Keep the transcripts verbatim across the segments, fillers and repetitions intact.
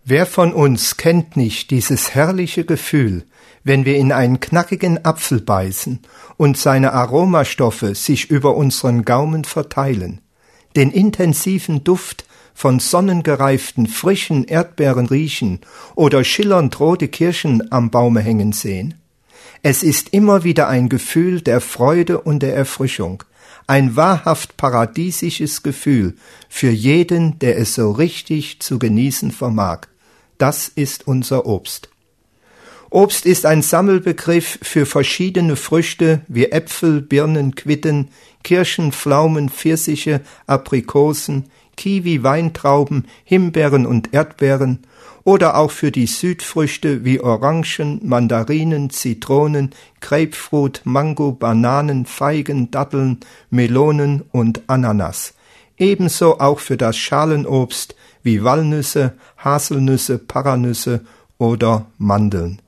Wer von uns kennt nicht dieses herrliche Gefühl, wenn wir in einen knackigen Apfel beißen und seine Aromastoffe sich über unseren Gaumen verteilen, den intensiven Duft von sonnengereiften, frischen Erdbeeren riechen oder schillernd rote Kirschen am Baume hängen sehen? Es ist immer wieder ein Gefühl der Freude und der Erfrischung, ein wahrhaft paradiesisches Gefühl für jeden, der es so richtig zu genießen vermag. Das ist unser Obst. Obst ist ein Sammelbegriff für verschiedene Früchte wie Äpfel, Birnen, Quitten, Kirschen, Pflaumen, Pfirsiche, Aprikosen, Kiwi, Weintrauben, Himbeeren und Erdbeeren oder auch für die Südfrüchte wie Orangen, Mandarinen, Zitronen, Grapefruit, Mango, Bananen, Feigen, Datteln, Melonen und Ananas. Ebenso auch für das Schalenobst wie Walnüsse, Haselnüsse, Paranüsse oder Mandeln.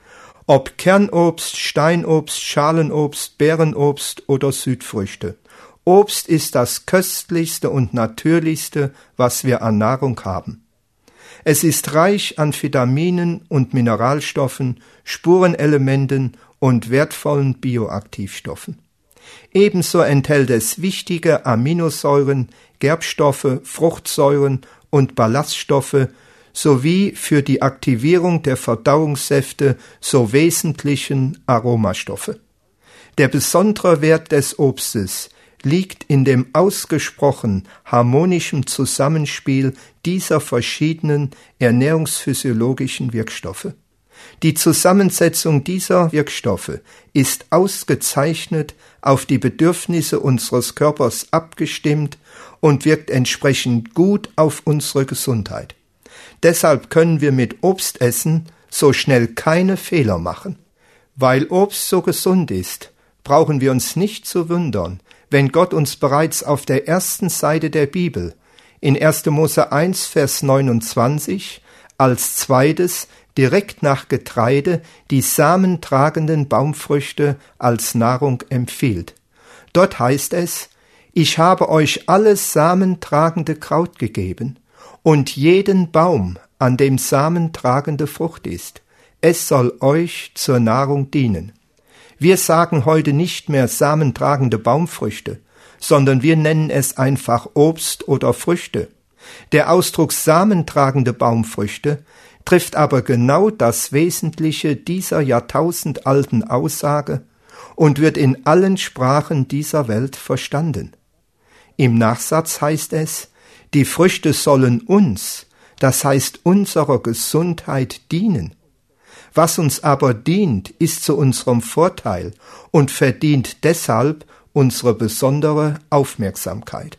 Ob Kernobst, Steinobst, Schalenobst, Beerenobst oder Südfrüchte. Obst ist das köstlichste und natürlichste, was wir an Nahrung haben. Es ist reich an Vitaminen und Mineralstoffen, Spurenelementen und wertvollen Bioaktivstoffen. Ebenso enthält es wichtige Aminosäuren, Gerbstoffe, Fruchtsäuren und Ballaststoffe sowie für die Aktivierung der Verdauungssäfte so wesentlichen Aromastoffe. Der besondere Wert des Obstes liegt in dem ausgesprochen harmonischen Zusammenspiel dieser verschiedenen ernährungsphysiologischen Wirkstoffe. Die Zusammensetzung dieser Wirkstoffe ist ausgezeichnet auf die Bedürfnisse unseres Körpers abgestimmt und wirkt entsprechend gut auf unsere Gesundheit. Deshalb können wir mit Obstessen so schnell keine Fehler machen. Weil Obst so gesund ist, brauchen wir uns nicht zu wundern, wenn Gott uns bereits auf der ersten Seite der Bibel in erster Mose eins, Vers neunundzwanzig als zweites direkt nach Getreide die samentragenden Baumfrüchte als Nahrung empfiehlt. Dort heißt es: Ich habe euch alles samentragende Kraut gegeben und jeden Baum, an dem samentragende Frucht ist. Es soll euch zur Nahrung dienen. Wir sagen heute nicht mehr samentragende Baumfrüchte, sondern wir nennen es einfach Obst oder Früchte. Der Ausdruck samentragende Baumfrüchte trifft aber genau das Wesentliche dieser jahrtausendalten Aussage und wird in allen Sprachen dieser Welt verstanden. Im Nachsatz heißt es: Die Früchte sollen uns, das heißt unserer Gesundheit, dienen. Was uns aber dient, ist zu unserem Vorteil und verdient deshalb unsere besondere Aufmerksamkeit.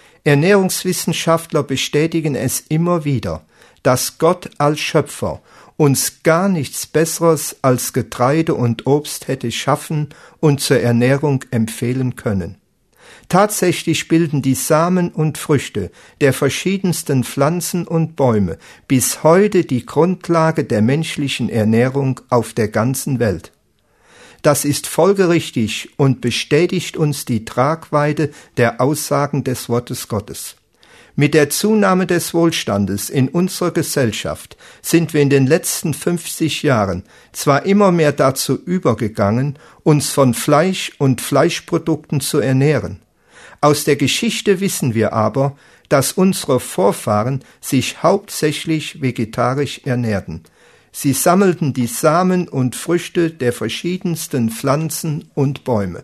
Ernährungswissenschaftler bestätigen es immer wieder, dass Gott als Schöpfer uns gar nichts Besseres als Getreide und Obst hätte schaffen und zur Ernährung empfehlen können. Tatsächlich bilden die Samen und Früchte der verschiedensten Pflanzen und Bäume bis heute die Grundlage der menschlichen Ernährung auf der ganzen Welt. Das ist folgerichtig und bestätigt uns die Tragweite der Aussagen des Wortes Gottes. Mit der Zunahme des Wohlstandes in unserer Gesellschaft sind wir in den letzten fünfzig Jahren zwar immer mehr dazu übergegangen, uns von Fleisch und Fleischprodukten zu ernähren. Aus der Geschichte wissen wir aber, dass unsere Vorfahren sich hauptsächlich vegetarisch ernährten. Sie sammelten die Samen und Früchte der verschiedensten Pflanzen und Bäume.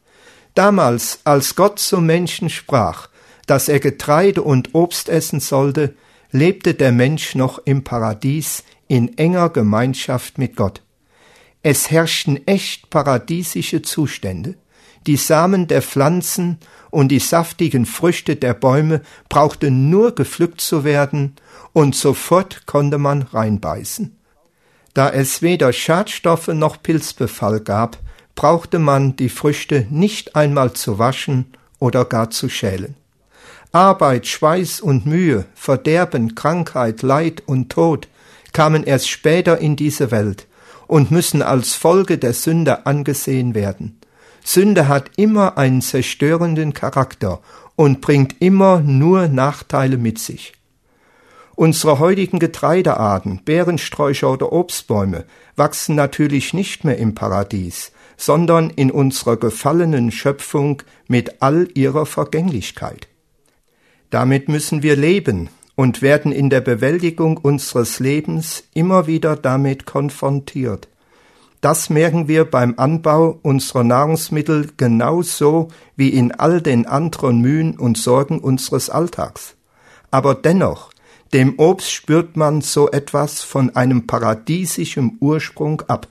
Damals, als Gott zum Menschen sprach, dass er Getreide und Obst essen sollte, lebte der Mensch noch im Paradies in enger Gemeinschaft mit Gott. Es herrschten echt paradiesische Zustände. Die Samen der Pflanzen und die saftigen Früchte der Bäume brauchten nur gepflückt zu werden, und sofort konnte man reinbeißen. Da es weder Schadstoffe noch Pilzbefall gab, brauchte man die Früchte nicht einmal zu waschen oder gar zu schälen. Arbeit, Schweiß und Mühe, Verderben, Krankheit, Leid und Tod kamen erst später in diese Welt und müssen als Folge der Sünde angesehen werden. Sünde hat immer einen zerstörenden Charakter und bringt immer nur Nachteile mit sich. Unsere heutigen Getreidearten, Beerensträucher oder Obstbäume wachsen natürlich nicht mehr im Paradies, sondern in unserer gefallenen Schöpfung mit all ihrer Vergänglichkeit. Damit müssen wir leben und werden in der Bewältigung unseres Lebens immer wieder damit konfrontiert. Das merken wir beim Anbau unserer Nahrungsmittel genauso wie in all den anderen Mühen und Sorgen unseres Alltags. Aber dennoch, dem Obst spürt man so etwas von einem paradiesischen Ursprung ab.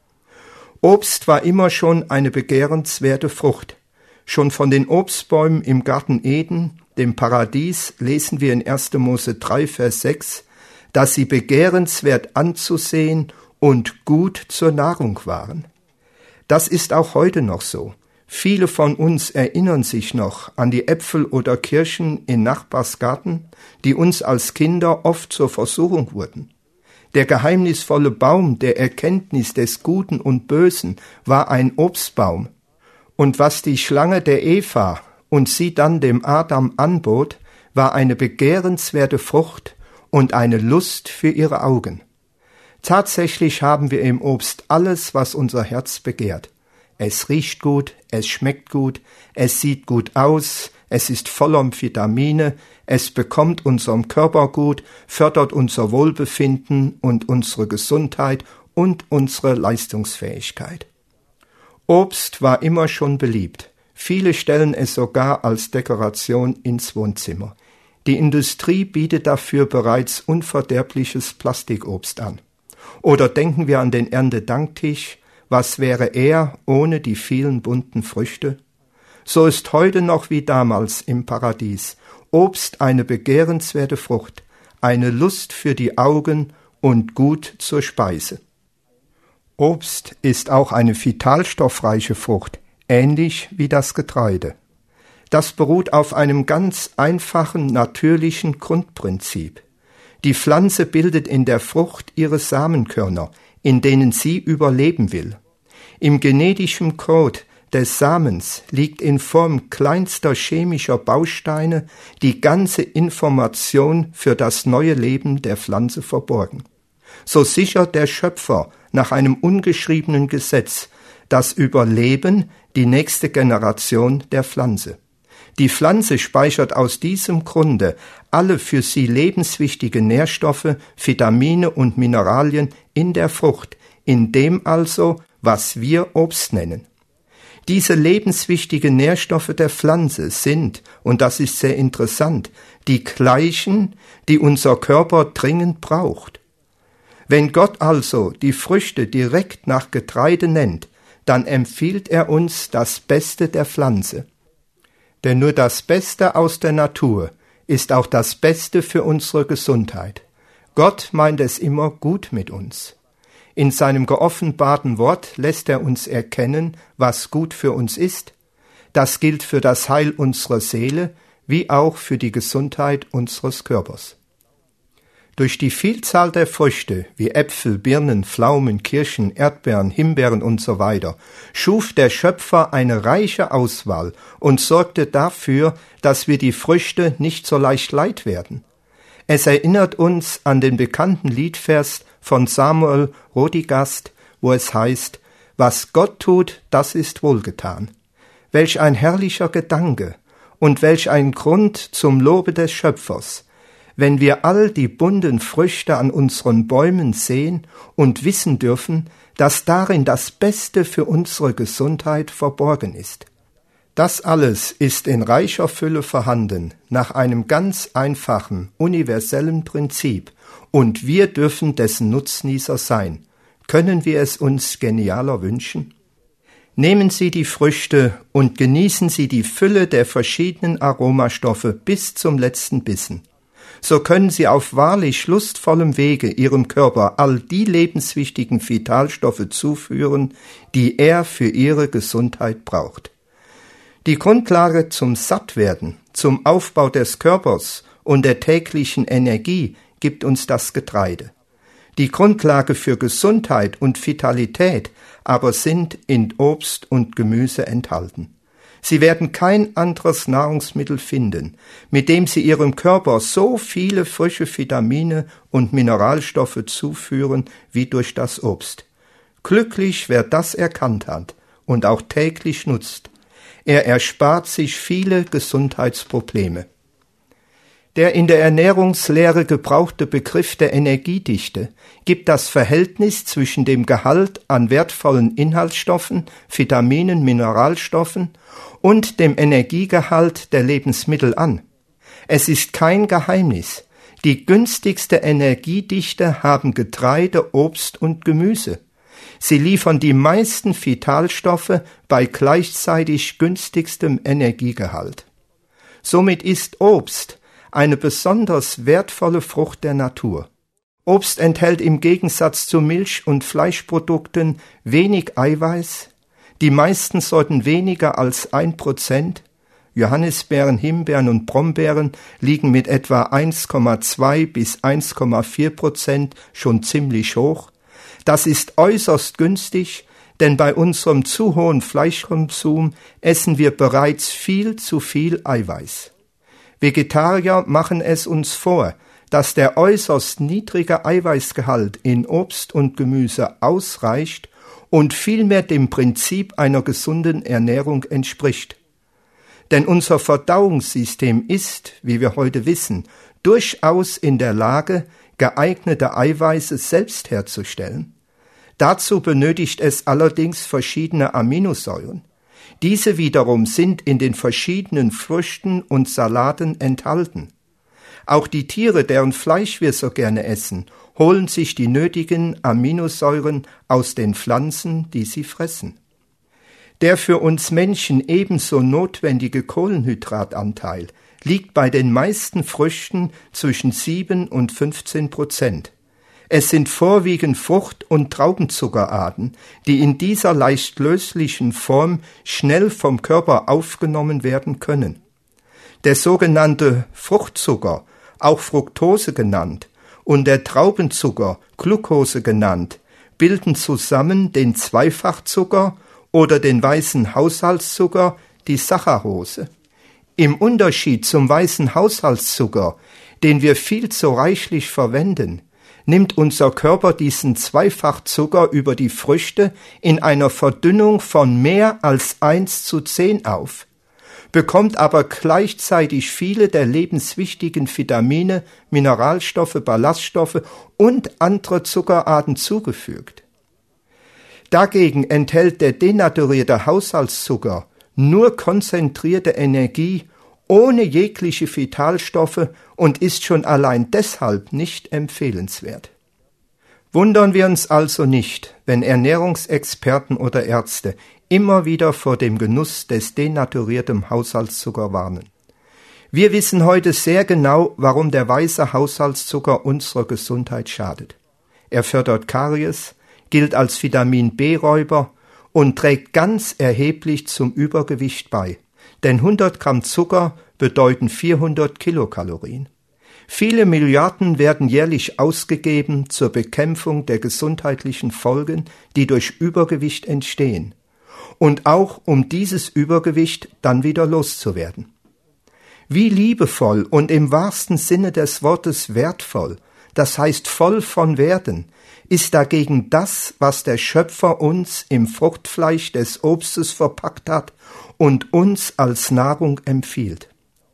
Obst war immer schon eine begehrenswerte Frucht. Schon von den Obstbäumen im Garten Eden, dem Paradies, lesen wir in erster Mose drei, Vers sechs, dass sie begehrenswert anzusehen und gut zur Nahrung waren. Das ist auch heute noch so. Viele von uns erinnern sich noch an die Äpfel oder Kirschen in Nachbarsgarten, die uns als Kinder oft zur Versuchung wurden. Der geheimnisvolle Baum der Erkenntnis des Guten und Bösen war ein Obstbaum. Und was die Schlange der Eva und sie dann dem Adam anbot, war eine begehrenswerte Frucht und eine Lust für ihre Augen. Tatsächlich haben wir im Obst alles, was unser Herz begehrt. Es riecht gut, es schmeckt gut, es sieht gut aus, es ist voller Vitamine, es bekommt unserem Körper gut, fördert unser Wohlbefinden und unsere Gesundheit und unsere Leistungsfähigkeit. Obst war immer schon beliebt. Viele stellen es sogar als Dekoration ins Wohnzimmer. Die Industrie bietet dafür bereits unverderbliches Plastikobst an. Oder denken wir an den Erntedanktisch, was wäre er ohne die vielen bunten Früchte? So ist heute noch wie damals im Paradies Obst eine begehrenswerte Frucht, eine Lust für die Augen und gut zur Speise. Obst ist auch eine vitalstoffreiche Frucht, ähnlich wie das Getreide. Das beruht auf einem ganz einfachen, natürlichen Grundprinzip. Die Pflanze bildet in der Frucht ihre Samenkörner, in denen sie überleben will. Im genetischen Code des Samens liegt in Form kleinster chemischer Bausteine die ganze Information für das neue Leben der Pflanze verborgen. So sichert der Schöpfer nach einem ungeschriebenen Gesetz das Überleben die nächste Generation der Pflanze. Die Pflanze speichert aus diesem Grunde alle für sie lebenswichtige Nährstoffe, Vitamine und Mineralien in der Frucht, in dem also, was wir Obst nennen. Diese lebenswichtigen Nährstoffe der Pflanze sind, und das ist sehr interessant, die gleichen, die unser Körper dringend braucht. Wenn Gott also die Früchte direkt nach Getreide nennt, dann empfiehlt er uns das Beste der Pflanze. Denn nur das Beste aus der Natur ist auch das Beste für unsere Gesundheit. Gott meint es immer gut mit uns. In seinem geoffenbarten Wort lässt er uns erkennen, was gut für uns ist. Das gilt für das Heil unserer Seele, wie auch für die Gesundheit unseres Körpers. Durch die Vielzahl der Früchte, wie Äpfel, Birnen, Pflaumen, Kirschen, Erdbeeren, Himbeeren und so weiter, schuf der Schöpfer eine reiche Auswahl und sorgte dafür, dass wir die Früchte nicht so leicht leid werden. Es erinnert uns an den bekannten Liedvers von Samuel Rodigast, wo es heißt, was Gott tut, das ist wohlgetan. Welch ein herrlicher Gedanke und welch ein Grund zum Lobe des Schöpfers, wenn wir all die bunten Früchte an unseren Bäumen sehen und wissen dürfen, dass darin das Beste für unsere Gesundheit verborgen ist. Das alles ist in reicher Fülle vorhanden, nach einem ganz einfachen, universellen Prinzip, und wir dürfen dessen Nutznießer sein. Können wir es uns genialer wünschen? Nehmen Sie die Früchte und genießen Sie die Fülle der verschiedenen Aromastoffe bis zum letzten Bissen. So können Sie auf wahrlich lustvollem Wege Ihrem Körper all die lebenswichtigen Vitalstoffe zuführen, die er für Ihre Gesundheit braucht. Die Grundlage zum Sattwerden, zum Aufbau des Körpers und der täglichen Energie gibt uns das Getreide. Die Grundlage für Gesundheit und Vitalität aber sind in Obst und Gemüse enthalten. Sie werden kein anderes Nahrungsmittel finden, mit dem sie ihrem Körper so viele frische Vitamine und Mineralstoffe zuführen wie durch das Obst. Glücklich, wer das erkannt hat und auch täglich nutzt. Er erspart sich viele Gesundheitsprobleme. Der in der Ernährungslehre gebrauchte Begriff der Energiedichte gibt das Verhältnis zwischen dem Gehalt an wertvollen Inhaltsstoffen, Vitaminen, Mineralstoffen und dem Energiegehalt der Lebensmittel an. Es ist kein Geheimnis. Die günstigste Energiedichte haben Getreide, Obst und Gemüse. Sie liefern die meisten Vitalstoffe bei gleichzeitig günstigstem Energiegehalt. Somit ist Obst eine besonders wertvolle Frucht der Natur. Obst enthält im Gegensatz zu Milch- und Fleischprodukten wenig Eiweiß, die meisten Sorten weniger als ein Prozent. Johannisbeeren, Himbeeren und Brombeeren liegen mit etwa eins Komma zwei bis eins Komma vier Prozent schon ziemlich hoch. Das ist äußerst günstig, denn bei unserem zu hohen Fleischkonsum essen wir bereits viel zu viel Eiweiß. Vegetarier machen es uns vor, dass der äußerst niedrige Eiweißgehalt in Obst und Gemüse ausreicht und vielmehr dem Prinzip einer gesunden Ernährung entspricht. Denn unser Verdauungssystem ist, wie wir heute wissen, durchaus in der Lage, geeignete Eiweiße selbst herzustellen. Dazu benötigt es allerdings verschiedene Aminosäuren. Diese wiederum sind in den verschiedenen Früchten und Salaten enthalten. Auch die Tiere, deren Fleisch wir so gerne essen, holen sich die nötigen Aminosäuren aus den Pflanzen, die sie fressen. Der für uns Menschen ebenso notwendige Kohlenhydratanteil liegt bei den meisten Früchten zwischen sieben und fünfzehn Prozent. Es sind vorwiegend Frucht- und Traubenzuckerarten, die in dieser leicht löslichen Form schnell vom Körper aufgenommen werden können. Der sogenannte Fruchtzucker, auch Fructose genannt, und der Traubenzucker, Glucose genannt, bilden zusammen den Zweifachzucker oder den weißen Haushaltszucker, die Saccharose. Im Unterschied zum weißen Haushaltszucker, den wir viel zu reichlich verwenden, nimmt unser Körper diesen Zweifachzucker über die Früchte in einer Verdünnung von mehr als eins zu zehn auf, bekommt aber gleichzeitig viele der lebenswichtigen Vitamine, Mineralstoffe, Ballaststoffe und andere Zuckerarten zugefügt. Dagegen enthält der denaturierte Haushaltszucker nur konzentrierte Energie ohne jegliche Vitalstoffe und ist schon allein deshalb nicht empfehlenswert. Wundern wir uns also nicht, wenn Ernährungsexperten oder Ärzte immer wieder vor dem Genuss des denaturierten Haushaltszucker warnen. Wir wissen heute sehr genau, warum der weiße Haushaltszucker unserer Gesundheit schadet. Er fördert Karies, gilt als Vitamin B-Räuber und trägt ganz erheblich zum Übergewicht bei. Denn hundert Gramm Zucker bedeuten vierhundert Kilokalorien. Viele Milliarden werden jährlich ausgegeben zur Bekämpfung der gesundheitlichen Folgen, die durch Übergewicht entstehen. Und auch um dieses Übergewicht dann wieder loszuwerden. Wie liebevoll und im wahrsten Sinne des Wortes wertvoll, das heißt voll von Werten, ist dagegen das, was der Schöpfer uns im Fruchtfleisch des Obstes verpackt hat und uns als Nahrung empfiehlt.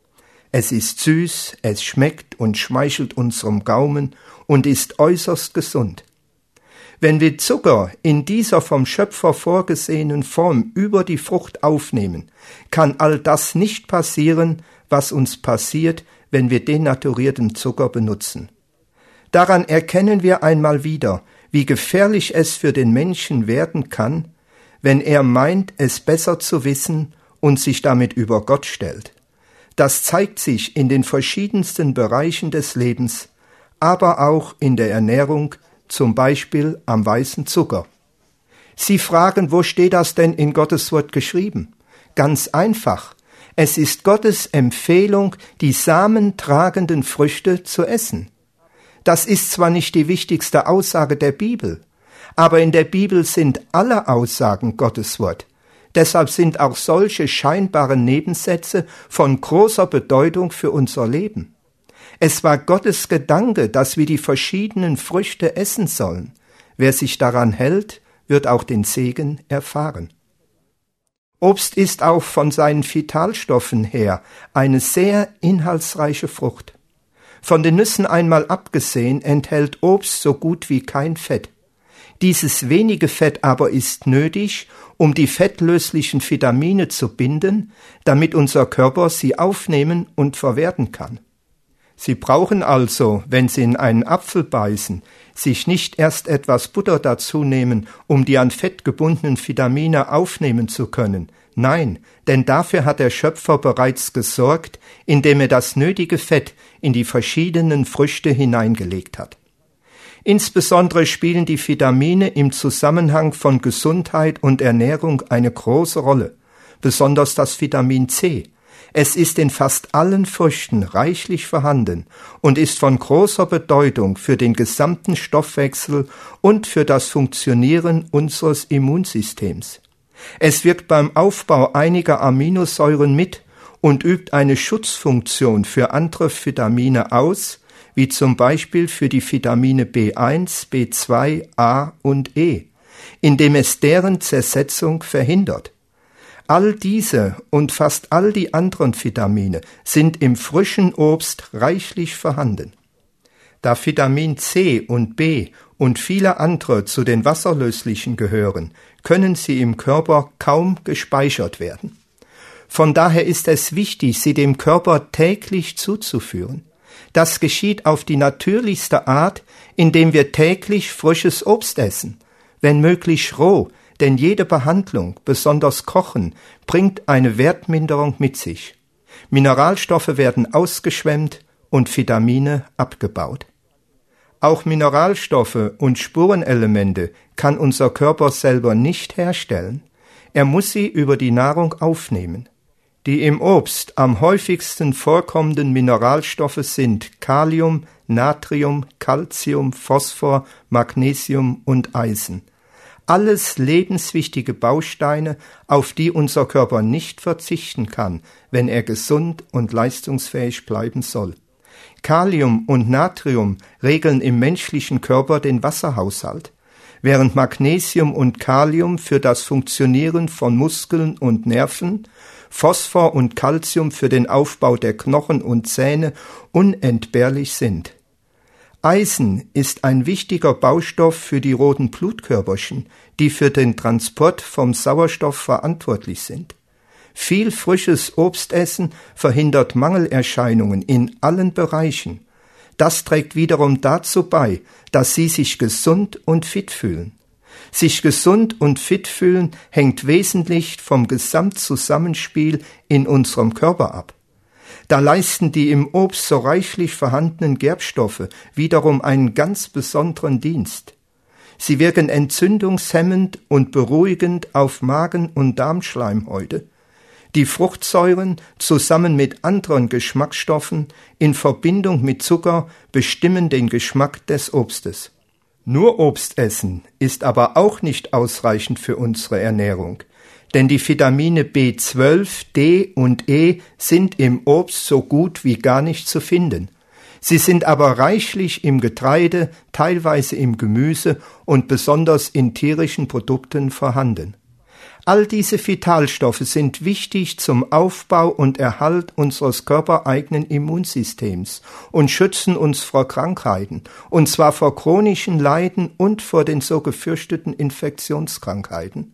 Es ist süß, es schmeckt und schmeichelt unserem Gaumen und ist äußerst gesund. Wenn wir Zucker in dieser vom Schöpfer vorgesehenen Form über die Frucht aufnehmen, kann all das nicht passieren, was uns passiert, wenn wir denaturierten Zucker benutzen. Daran erkennen wir einmal wieder, wie gefährlich es für den Menschen werden kann, wenn er meint, es besser zu wissen und sich damit über Gott stellt. Das zeigt sich in den verschiedensten Bereichen des Lebens, aber auch in der Ernährung, zum Beispiel am weißen Zucker. Sie fragen, wo steht das denn in Gottes Wort geschrieben? Ganz einfach. Es ist Gottes Empfehlung, die samentragenden Früchte zu essen. Das ist zwar nicht die wichtigste Aussage der Bibel, aber in der Bibel sind alle Aussagen Gottes Wort. Deshalb sind auch solche scheinbaren Nebensätze von großer Bedeutung für unser Leben. Es war Gottes Gedanke, dass wir die verschiedenen Früchte essen sollen. Wer sich daran hält, wird auch den Segen erfahren. Obst ist auch von seinen Vitalstoffen her eine sehr inhaltsreiche Frucht. Von den Nüssen einmal abgesehen enthält Obst so gut wie kein Fett. Dieses wenige Fett aber ist nötig, um die fettlöslichen Vitamine zu binden, damit unser Körper sie aufnehmen und verwerten kann. Sie brauchen also, wenn Sie in einen Apfel beißen, sich nicht erst etwas Butter dazu nehmen, um die an Fett gebundenen Vitamine aufnehmen zu können. Nein, denn dafür hat der Schöpfer bereits gesorgt, indem er das nötige Fett in die verschiedenen Früchte hineingelegt hat. Insbesondere spielen die Vitamine im Zusammenhang von Gesundheit und Ernährung eine große Rolle, besonders das Vitamin C. Es ist in fast allen Früchten reichlich vorhanden und ist von großer Bedeutung für den gesamten Stoffwechsel und für das Funktionieren unseres Immunsystems. Es wirkt beim Aufbau einiger Aminosäuren mit und übt eine Schutzfunktion für andere Vitamine aus, wie zum Beispiel für die Vitamine B eins, B zwei, A und E, indem es deren Zersetzung verhindert. All diese und fast all die anderen Vitamine sind im frischen Obst reichlich vorhanden. Da Vitamin C und B und viele andere zu den wasserlöslichen gehören, können sie im Körper kaum gespeichert werden. Von daher ist es wichtig, sie dem Körper täglich zuzuführen. Das geschieht auf die natürlichste Art, indem wir täglich frisches Obst essen, wenn möglich roh, denn jede Behandlung, besonders Kochen, bringt eine Wertminderung mit sich. Mineralstoffe werden ausgeschwemmt und Vitamine abgebaut. Auch Mineralstoffe und Spurenelemente kann unser Körper selber nicht herstellen. Er muss sie über die Nahrung aufnehmen. Die im Obst am häufigsten vorkommenden Mineralstoffe sind Kalium, Natrium, Calcium, Phosphor, Magnesium und Eisen. Alles lebenswichtige Bausteine, auf die unser Körper nicht verzichten kann, wenn er gesund und leistungsfähig bleiben soll. Kalium und Natrium regeln im menschlichen Körper den Wasserhaushalt, während Magnesium und Kalium für das Funktionieren von Muskeln und Nerven, Phosphor und Calcium für den Aufbau der Knochen und Zähne unentbehrlich sind. Eisen ist ein wichtiger Baustoff für die roten Blutkörperchen, die für den Transport vom Sauerstoff verantwortlich sind. Viel frisches Obstessen verhindert Mangelerscheinungen in allen Bereichen. Das trägt wiederum dazu bei, dass Sie sich gesund und fit fühlen. Sich gesund und fit fühlen hängt wesentlich vom Gesamtzusammenspiel in unserem Körper ab. Da leisten die im Obst so reichlich vorhandenen Gerbstoffe wiederum einen ganz besonderen Dienst. Sie wirken entzündungshemmend und beruhigend auf Magen- und Darmschleimhäute. Die Fruchtsäuren zusammen mit anderen Geschmacksstoffen in Verbindung mit Zucker bestimmen den Geschmack des Obstes. Nur Obst essen ist aber auch nicht ausreichend für unsere Ernährung, denn die Vitamine B zwölf, D und E sind im Obst so gut wie gar nicht zu finden. Sie sind aber reichlich im Getreide, teilweise im Gemüse und besonders in tierischen Produkten vorhanden. All diese Vitalstoffe sind wichtig zum Aufbau und Erhalt unseres körpereigenen Immunsystems und schützen uns vor Krankheiten, und zwar vor chronischen Leiden und vor den so gefürchteten Infektionskrankheiten.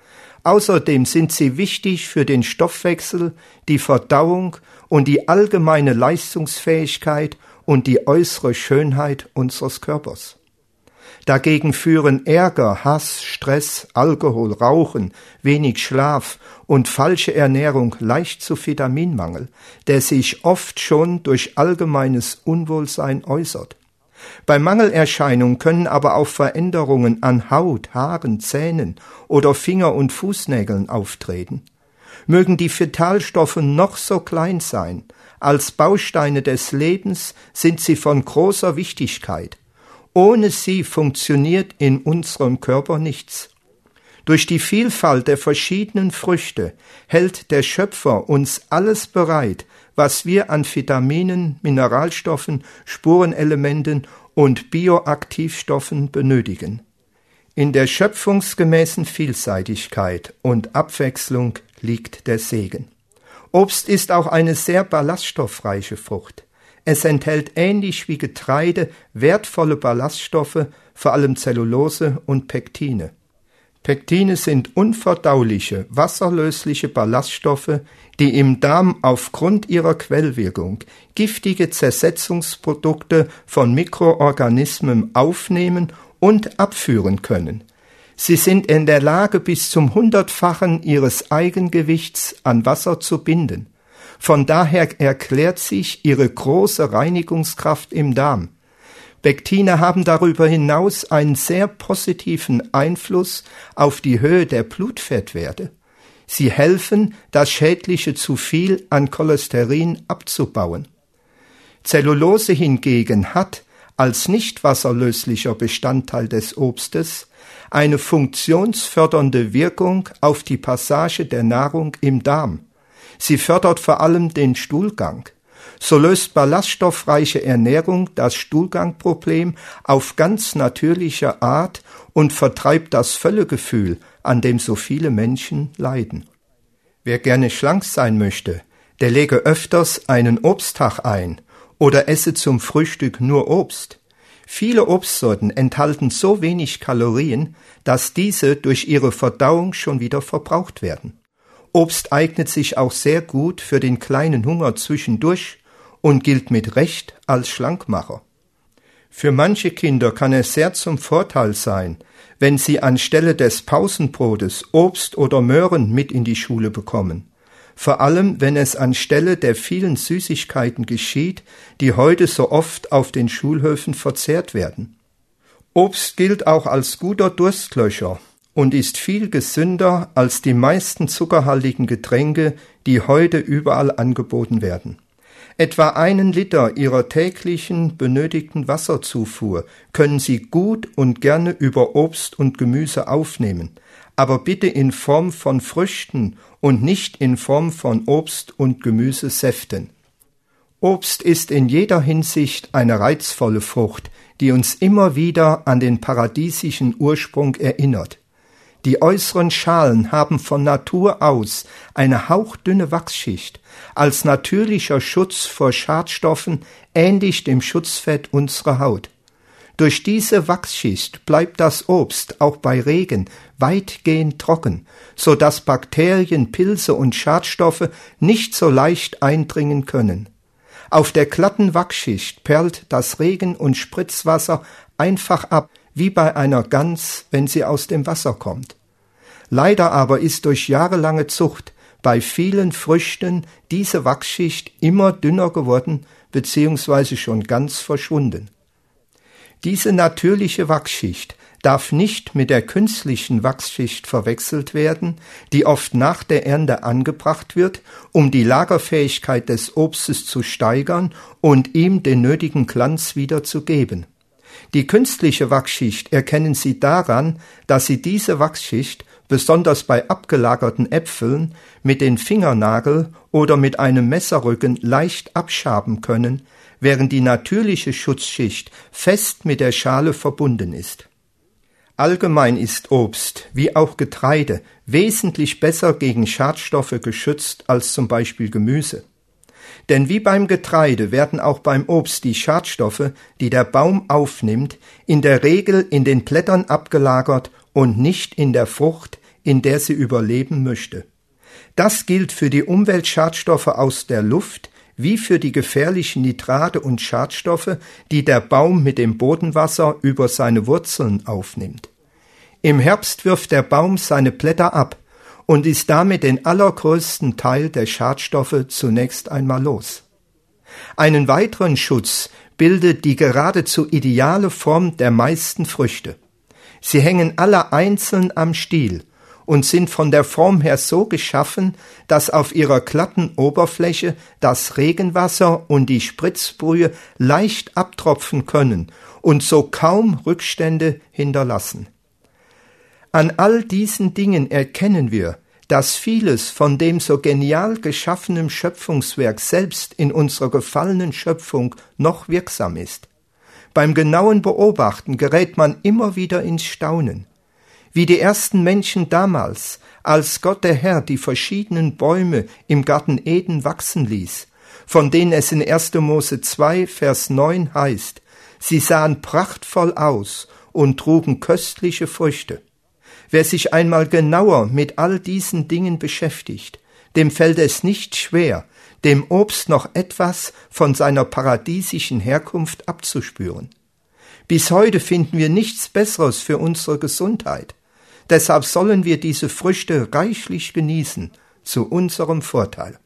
Außerdem sind sie wichtig für den Stoffwechsel, die Verdauung und die allgemeine Leistungsfähigkeit und die äußere Schönheit unseres Körpers. Dagegen führen Ärger, Hass, Stress, Alkohol, Rauchen, wenig Schlaf und falsche Ernährung leicht zu Vitaminmangel, der sich oft schon durch allgemeines Unwohlsein äußert. Bei Mangelerscheinungen können aber auch Veränderungen an Haut, Haaren, Zähnen oder Finger- und Fußnägeln auftreten. Mögen die Vitalstoffe noch so klein sein, als Bausteine des Lebens sind sie von großer Wichtigkeit. Ohne sie funktioniert in unserem Körper nichts. Durch die Vielfalt der verschiedenen Früchte hält der Schöpfer uns alles bereit, was wir an Vitaminen, Mineralstoffen, Spurenelementen und Bioaktivstoffen benötigen. In der schöpfungsgemäßen Vielseitigkeit und Abwechslung liegt der Segen. Obst ist auch eine sehr ballaststoffreiche Frucht. Es enthält ähnlich wie Getreide wertvolle Ballaststoffe, vor allem Zellulose und Pektine. Pektine sind unverdauliche, wasserlösliche Ballaststoffe, die im Darm aufgrund ihrer Quellwirkung giftige Zersetzungsprodukte von Mikroorganismen aufnehmen und abführen können. Sie sind in der Lage, bis zum Hundertfachen ihres Eigengewichts an Wasser zu binden. Von daher erklärt sich ihre große Reinigungskraft im Darm. Pektine haben darüber hinaus einen sehr positiven Einfluss auf die Höhe der Blutfettwerte. Sie helfen, das schädliche zu viel an Cholesterin abzubauen. Zellulose hingegen hat als nicht wasserlöslicher Bestandteil des Obstes eine funktionsfördernde Wirkung auf die Passage der Nahrung im Darm. Sie fördert vor allem den Stuhlgang. So löst ballaststoffreiche Ernährung das Stuhlgangproblem auf ganz natürliche Art und vertreibt das Völlegefühl, an dem so viele Menschen leiden. Wer gerne schlank sein möchte, der lege öfters einen Obsttag ein oder esse zum Frühstück nur Obst. Viele Obstsorten enthalten so wenig Kalorien, dass diese durch ihre Verdauung schon wieder verbraucht werden. Obst eignet sich auch sehr gut für den kleinen Hunger zwischendurch und gilt mit Recht als Schlankmacher. Für manche Kinder kann es sehr zum Vorteil sein, wenn sie anstelle des Pausenbrotes Obst oder Möhren mit in die Schule bekommen. Vor allem, wenn es anstelle der vielen Süßigkeiten geschieht, die heute so oft auf den Schulhöfen verzehrt werden. Obst gilt auch als guter Durstlöscher und ist viel gesünder als die meisten zuckerhaltigen Getränke, die heute überall angeboten werden. Etwa einen Liter Ihrer täglichen benötigten Wasserzufuhr können Sie gut und gerne über Obst und Gemüse aufnehmen, aber bitte in Form von Früchten und nicht in Form von Obst- und Gemüsesäften. Obst ist in jeder Hinsicht eine reizvolle Frucht, die uns immer wieder an den paradiesischen Ursprung erinnert. Die äußeren Schalen haben von Natur aus eine hauchdünne Wachsschicht, als natürlicher Schutz vor Schadstoffen, ähnlich dem Schutzfett unserer Haut. Durch diese Wachsschicht bleibt das Obst auch bei Regen weitgehend trocken, so dass Bakterien, Pilze und Schadstoffe nicht so leicht eindringen können. Auf der glatten Wachsschicht perlt das Regen- und Spritzwasser einfach ab, wie bei einer Gans, wenn sie aus dem Wasser kommt. Leider aber ist durch jahrelange Zucht bei vielen Früchten diese Wachsschicht immer dünner geworden bzw. schon ganz verschwunden. Diese natürliche Wachsschicht darf nicht mit der künstlichen Wachsschicht verwechselt werden, die oft nach der Ernte angebracht wird, um die Lagerfähigkeit des Obstes zu steigern und ihm den nötigen Glanz wieder zu geben. Die künstliche Wachsschicht erkennen Sie daran, dass Sie diese Wachsschicht, besonders bei abgelagerten Äpfeln, mit den Fingernagel oder mit einem Messerrücken leicht abschaben können, während die natürliche Schutzschicht fest mit der Schale verbunden ist. Allgemein ist Obst, wie auch Getreide, wesentlich besser gegen Schadstoffe geschützt als zum Beispiel Gemüse. Denn wie beim Getreide werden auch beim Obst die Schadstoffe, die der Baum aufnimmt, in der Regel in den Blättern abgelagert und nicht in der Frucht, in der sie überleben möchte. Das gilt für die Umweltschadstoffe aus der Luft wie für die gefährlichen Nitrate und Schadstoffe, die der Baum mit dem Bodenwasser über seine Wurzeln aufnimmt. Im Herbst wirft der Baum seine Blätter ab und ist damit den allergrößten Teil der Schadstoffe zunächst einmal los. Einen weiteren Schutz bildet die geradezu ideale Form der meisten Früchte. Sie hängen alle einzeln am Stiel und sind von der Form her so geschaffen, dass auf ihrer glatten Oberfläche das Regenwasser und die Spritzbrühe leicht abtropfen können und so kaum Rückstände hinterlassen. An all diesen Dingen erkennen wir, dass vieles von dem so genial geschaffenen Schöpfungswerk selbst in unserer gefallenen Schöpfung noch wirksam ist. Beim genauen Beobachten gerät man immer wieder ins Staunen. Wie die ersten Menschen damals, als Gott der Herr die verschiedenen Bäume im Garten Eden wachsen ließ, von denen es in erster Mose zwei, Vers neun heißt, sie sahen prachtvoll aus und trugen köstliche Früchte. Wer sich einmal genauer mit all diesen Dingen beschäftigt, dem fällt es nicht schwer, dem Obst noch etwas von seiner paradiesischen Herkunft abzuspüren. Bis heute finden wir nichts Besseres für unsere Gesundheit. Deshalb sollen wir diese Früchte reichlich genießen, zu unserem Vorteil.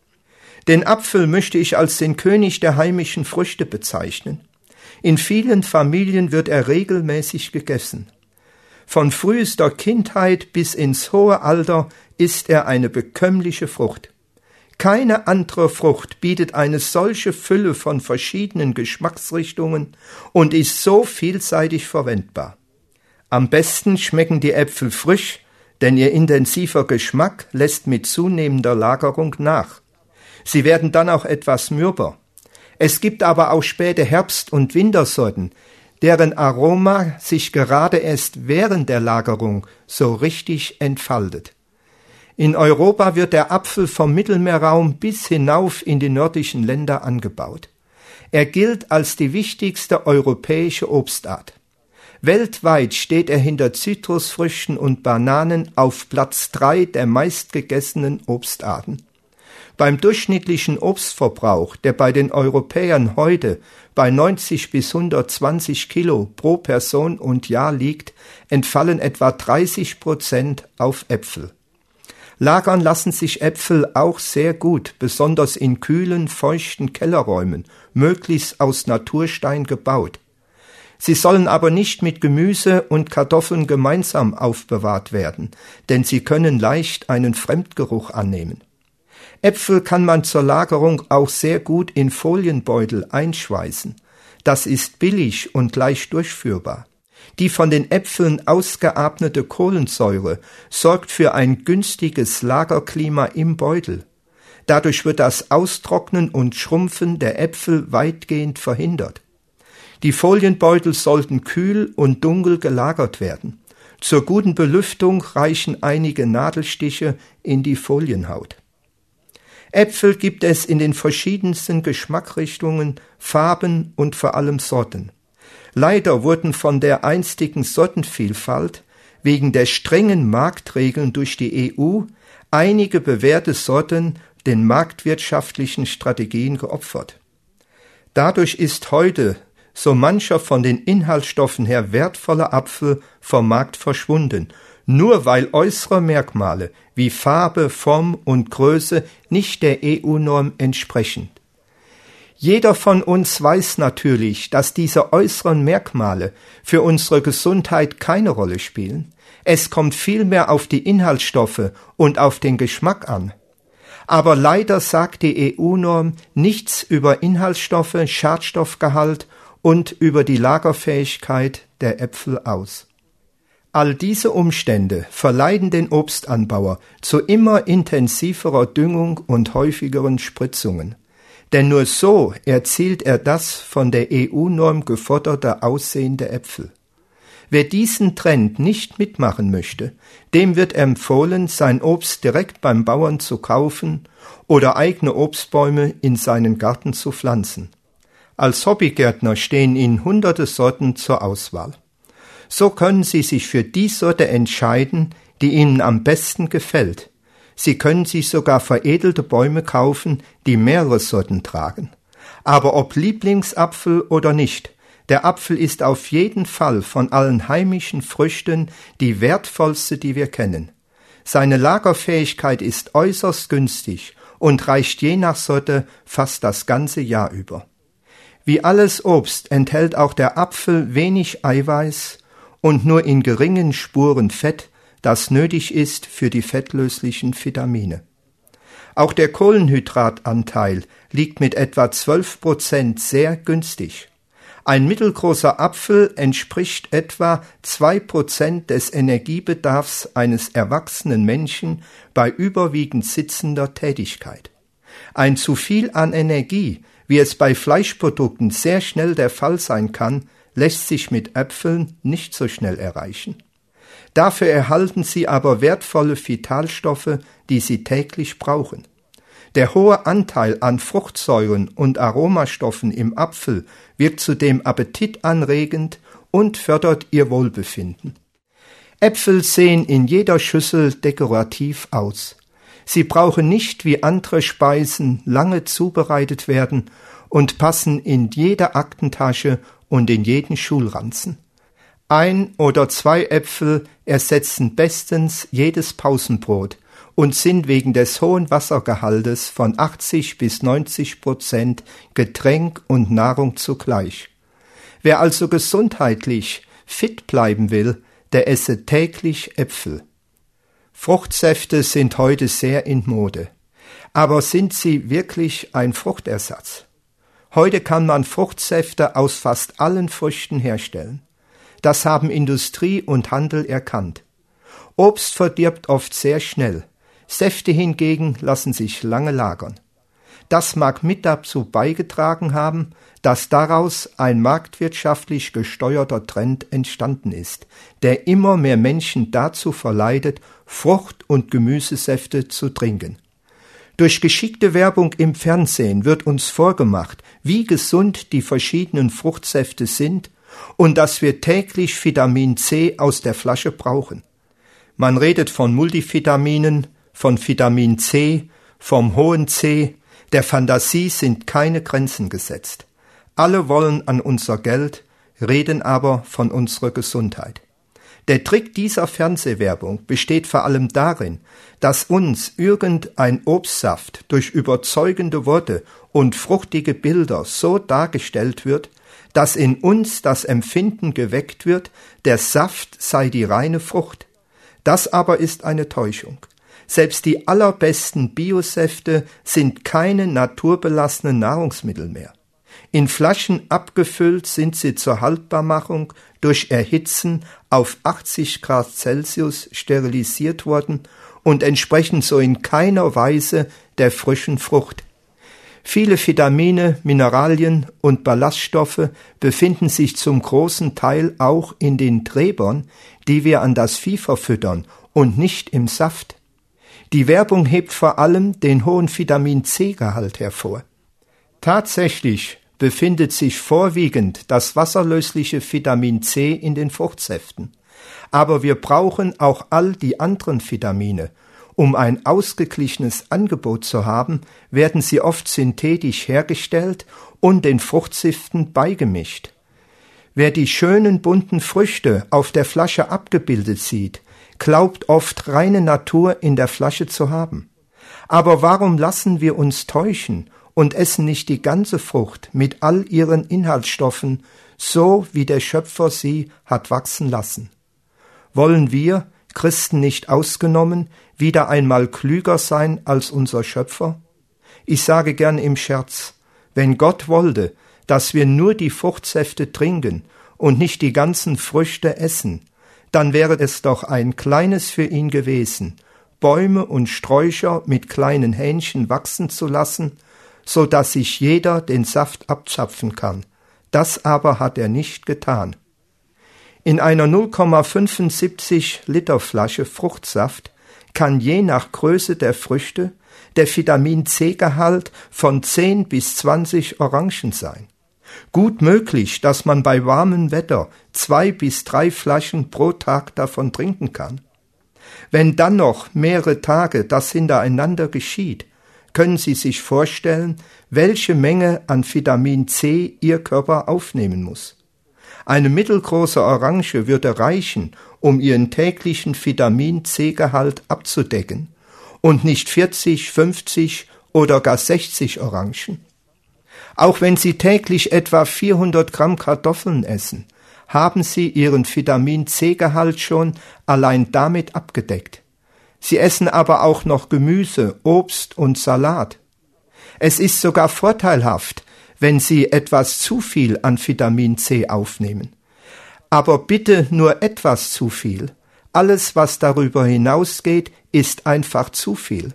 Den Apfel möchte ich als den König der heimischen Früchte bezeichnen. In vielen Familien wird er regelmäßig gegessen. Von frühester Kindheit bis ins hohe Alter ist er eine bekömmliche Frucht. Keine andere Frucht bietet eine solche Fülle von verschiedenen Geschmacksrichtungen und ist so vielseitig verwendbar. Am besten schmecken die Äpfel frisch, denn ihr intensiver Geschmack lässt mit zunehmender Lagerung nach. Sie werden dann auch etwas mürber. Es gibt aber auch späte Herbst- und Wintersorten, deren Aroma sich gerade erst während der Lagerung so richtig entfaltet. In Europa wird der Apfel vom Mittelmeerraum bis hinauf in die nördlichen Länder angebaut. Er gilt als die wichtigste europäische Obstart. Weltweit steht er hinter Zitrusfrüchten und Bananen auf Platz drei der meistgegessenen Obstarten. Beim durchschnittlichen Obstverbrauch, der bei den Europäern heute bei neunzig bis hundertzwanzig Kilo pro Person und Jahr liegt, entfallen etwa dreißig Prozent auf Äpfel. Lagern lassen sich Äpfel auch sehr gut, besonders in kühlen, feuchten Kellerräumen, möglichst aus Naturstein gebaut. Sie sollen aber nicht mit Gemüse und Kartoffeln gemeinsam aufbewahrt werden, denn sie können leicht einen Fremdgeruch annehmen. Äpfel kann man zur Lagerung auch sehr gut in Folienbeutel einschweißen. Das ist billig und leicht durchführbar. Die von den Äpfeln ausgeatmete Kohlensäure sorgt für ein günstiges Lagerklima im Beutel. Dadurch wird das Austrocknen und Schrumpfen der Äpfel weitgehend verhindert. Die Folienbeutel sollten kühl und dunkel gelagert werden. Zur guten Belüftung reichen einige Nadelstiche in die Folienhaut. Äpfel gibt es in den verschiedensten Geschmackrichtungen, Farben und vor allem Sorten. Leider wurden von der einstigen Sortenvielfalt wegen der strengen Marktregeln durch die E U einige bewährte Sorten den marktwirtschaftlichen Strategien geopfert. Dadurch ist heute so mancher von den Inhaltsstoffen her wertvoller Apfel vom Markt verschwunden, nur weil äußere Merkmale wie Farbe, Form und Größe nicht der E U-Norm entsprechen. Jeder von uns weiß natürlich, dass diese äußeren Merkmale für unsere Gesundheit keine Rolle spielen. Es kommt vielmehr auf die Inhaltsstoffe und auf den Geschmack an. Aber leider sagt die E U-Norm nichts über Inhaltsstoffe, Schadstoffgehalt und über die Lagerfähigkeit der Äpfel aus. All diese Umstände verleiten den Obstanbauer zu immer intensiverer Düngung und häufigeren Spritzungen. Denn nur so erzielt er das von der E U-Norm geforderte Aussehen der Äpfel. Wer diesen Trend nicht mitmachen möchte, dem wird empfohlen, sein Obst direkt beim Bauern zu kaufen oder eigene Obstbäume in seinen Garten zu pflanzen. Als Hobbygärtner stehen Ihnen hunderte Sorten zur Auswahl. So können Sie sich für die Sorte entscheiden, die Ihnen am besten gefällt. Sie können sich sogar veredelte Bäume kaufen, die mehrere Sorten tragen. Aber ob Lieblingsapfel oder nicht, der Apfel ist auf jeden Fall von allen heimischen Früchten die wertvollste, die wir kennen. Seine Lagerfähigkeit ist äußerst günstig und reicht je nach Sorte fast das ganze Jahr über. Wie alles Obst enthält auch der Apfel wenig Eiweiß und nur in geringen Spuren Fett, das nötig ist für die fettlöslichen Vitamine. Auch der Kohlenhydratanteil liegt mit etwa zwölf Prozent sehr günstig. Ein mittelgroßer Apfel entspricht etwa zwei Prozent des Energiebedarfs eines erwachsenen Menschen bei überwiegend sitzender Tätigkeit. Ein zu viel an Energie, wie es bei Fleischprodukten sehr schnell der Fall sein kann, lässt sich mit Äpfeln nicht so schnell erreichen. Dafür erhalten sie aber wertvolle Vitalstoffe, die sie täglich brauchen. Der hohe Anteil an Fruchtsäuren und Aromastoffen im Apfel wirkt zudem appetitanregend und fördert ihr Wohlbefinden. Äpfel sehen in jeder Schüssel dekorativ aus. Sie brauchen nicht wie andere Speisen lange zubereitet werden und passen in jede Aktentasche und in jeden Schulranzen. Ein oder zwei Äpfel ersetzen bestens jedes Pausenbrot und sind wegen des hohen Wassergehaltes von achtzig bis neunzig Prozent Getränk und Nahrung zugleich. Wer also gesundheitlich fit bleiben will, der esse täglich Äpfel. Fruchtsäfte sind heute sehr in Mode. Aber sind sie wirklich ein Fruchtersatz? Heute kann man Fruchtsäfte aus fast allen Früchten herstellen. Das haben Industrie und Handel erkannt. Obst verdirbt oft sehr schnell. Säfte hingegen lassen sich lange lagern. Das mag mit dazu beigetragen haben, dass daraus ein marktwirtschaftlich gesteuerter Trend entstanden ist, der immer mehr Menschen dazu verleitet, Frucht- und Gemüsesäfte zu trinken. Durch geschickte Werbung im Fernsehen wird uns vorgemacht, wie gesund die verschiedenen Fruchtsäfte sind und dass wir täglich Vitamin C aus der Flasche brauchen. Man redet von Multivitaminen, von Vitamin C, vom hohen C, der Fantasie sind keine Grenzen gesetzt. Alle wollen an unser Geld, reden aber von unserer Gesundheit. Der Trick dieser Fernsehwerbung besteht vor allem darin, dass uns irgendein Obstsaft durch überzeugende Worte und fruchtige Bilder so dargestellt wird, dass in uns das Empfinden geweckt wird, der Saft sei die reine Frucht. Das aber ist eine Täuschung. Selbst die allerbesten Biosäfte sind keine naturbelassenen Nahrungsmittel mehr. In Flaschen abgefüllt sind sie zur Haltbarmachung durch Erhitzen auf achtzig Grad Celsius sterilisiert worden und entsprechen so in keiner Weise der frischen Frucht. Viele Vitamine, Mineralien und Ballaststoffe befinden sich zum großen Teil auch in den Träbern, die wir an das Vieh verfüttern, und nicht im Saft. Die Werbung hebt vor allem den hohen Vitamin-C-Gehalt hervor. Tatsächlich befindet sich vorwiegend das wasserlösliche Vitamin C in den Fruchtsäften. Aber wir brauchen auch all die anderen Vitamine. Um ein ausgeglichenes Angebot zu haben, werden sie oft synthetisch hergestellt und den Fruchtsäften beigemischt. Wer die schönen bunten Früchte auf der Flasche abgebildet sieht, glaubt oft reine Natur in der Flasche zu haben. Aber warum lassen wir uns täuschen und essen nicht die ganze Frucht mit all ihren Inhaltsstoffen, so wie der Schöpfer sie hat wachsen lassen? Wollen wir, Christen nicht ausgenommen, wieder einmal klüger sein als unser Schöpfer? Ich sage gern im Scherz, wenn Gott wollte, dass wir nur die Fruchtsäfte trinken und nicht die ganzen Früchte essen, dann wäre es doch ein kleines für ihn gewesen, Bäume und Sträucher mit kleinen Hähnchen wachsen zu lassen, so dass sich jeder den Saft abzapfen kann. Das aber hat er nicht getan. In einer null Komma fünfundsiebzig Liter Flasche Fruchtsaft kann je nach Größe der Früchte der Vitamin-C-Gehalt von zehn bis zwanzig Orangen sein. Gut möglich, dass man bei warmem Wetter zwei bis drei Flaschen pro Tag davon trinken kann. Wenn dann noch mehrere Tage das hintereinander geschieht, können Sie sich vorstellen, welche Menge an Vitamin C Ihr Körper aufnehmen muss. Eine mittelgroße Orange würde reichen, um Ihren täglichen Vitamin-C-Gehalt abzudecken, und nicht vierzig, fünfzig oder gar sechzig Orangen. Auch wenn Sie täglich etwa vierhundert Gramm Kartoffeln essen, haben Sie Ihren Vitamin-C-Gehalt schon allein damit abgedeckt. Sie essen aber auch noch Gemüse, Obst und Salat. Es ist sogar vorteilhaft, wenn Sie etwas zu viel an Vitamin C aufnehmen. Aber bitte nur etwas zu viel. Alles, was darüber hinausgeht, ist einfach zu viel.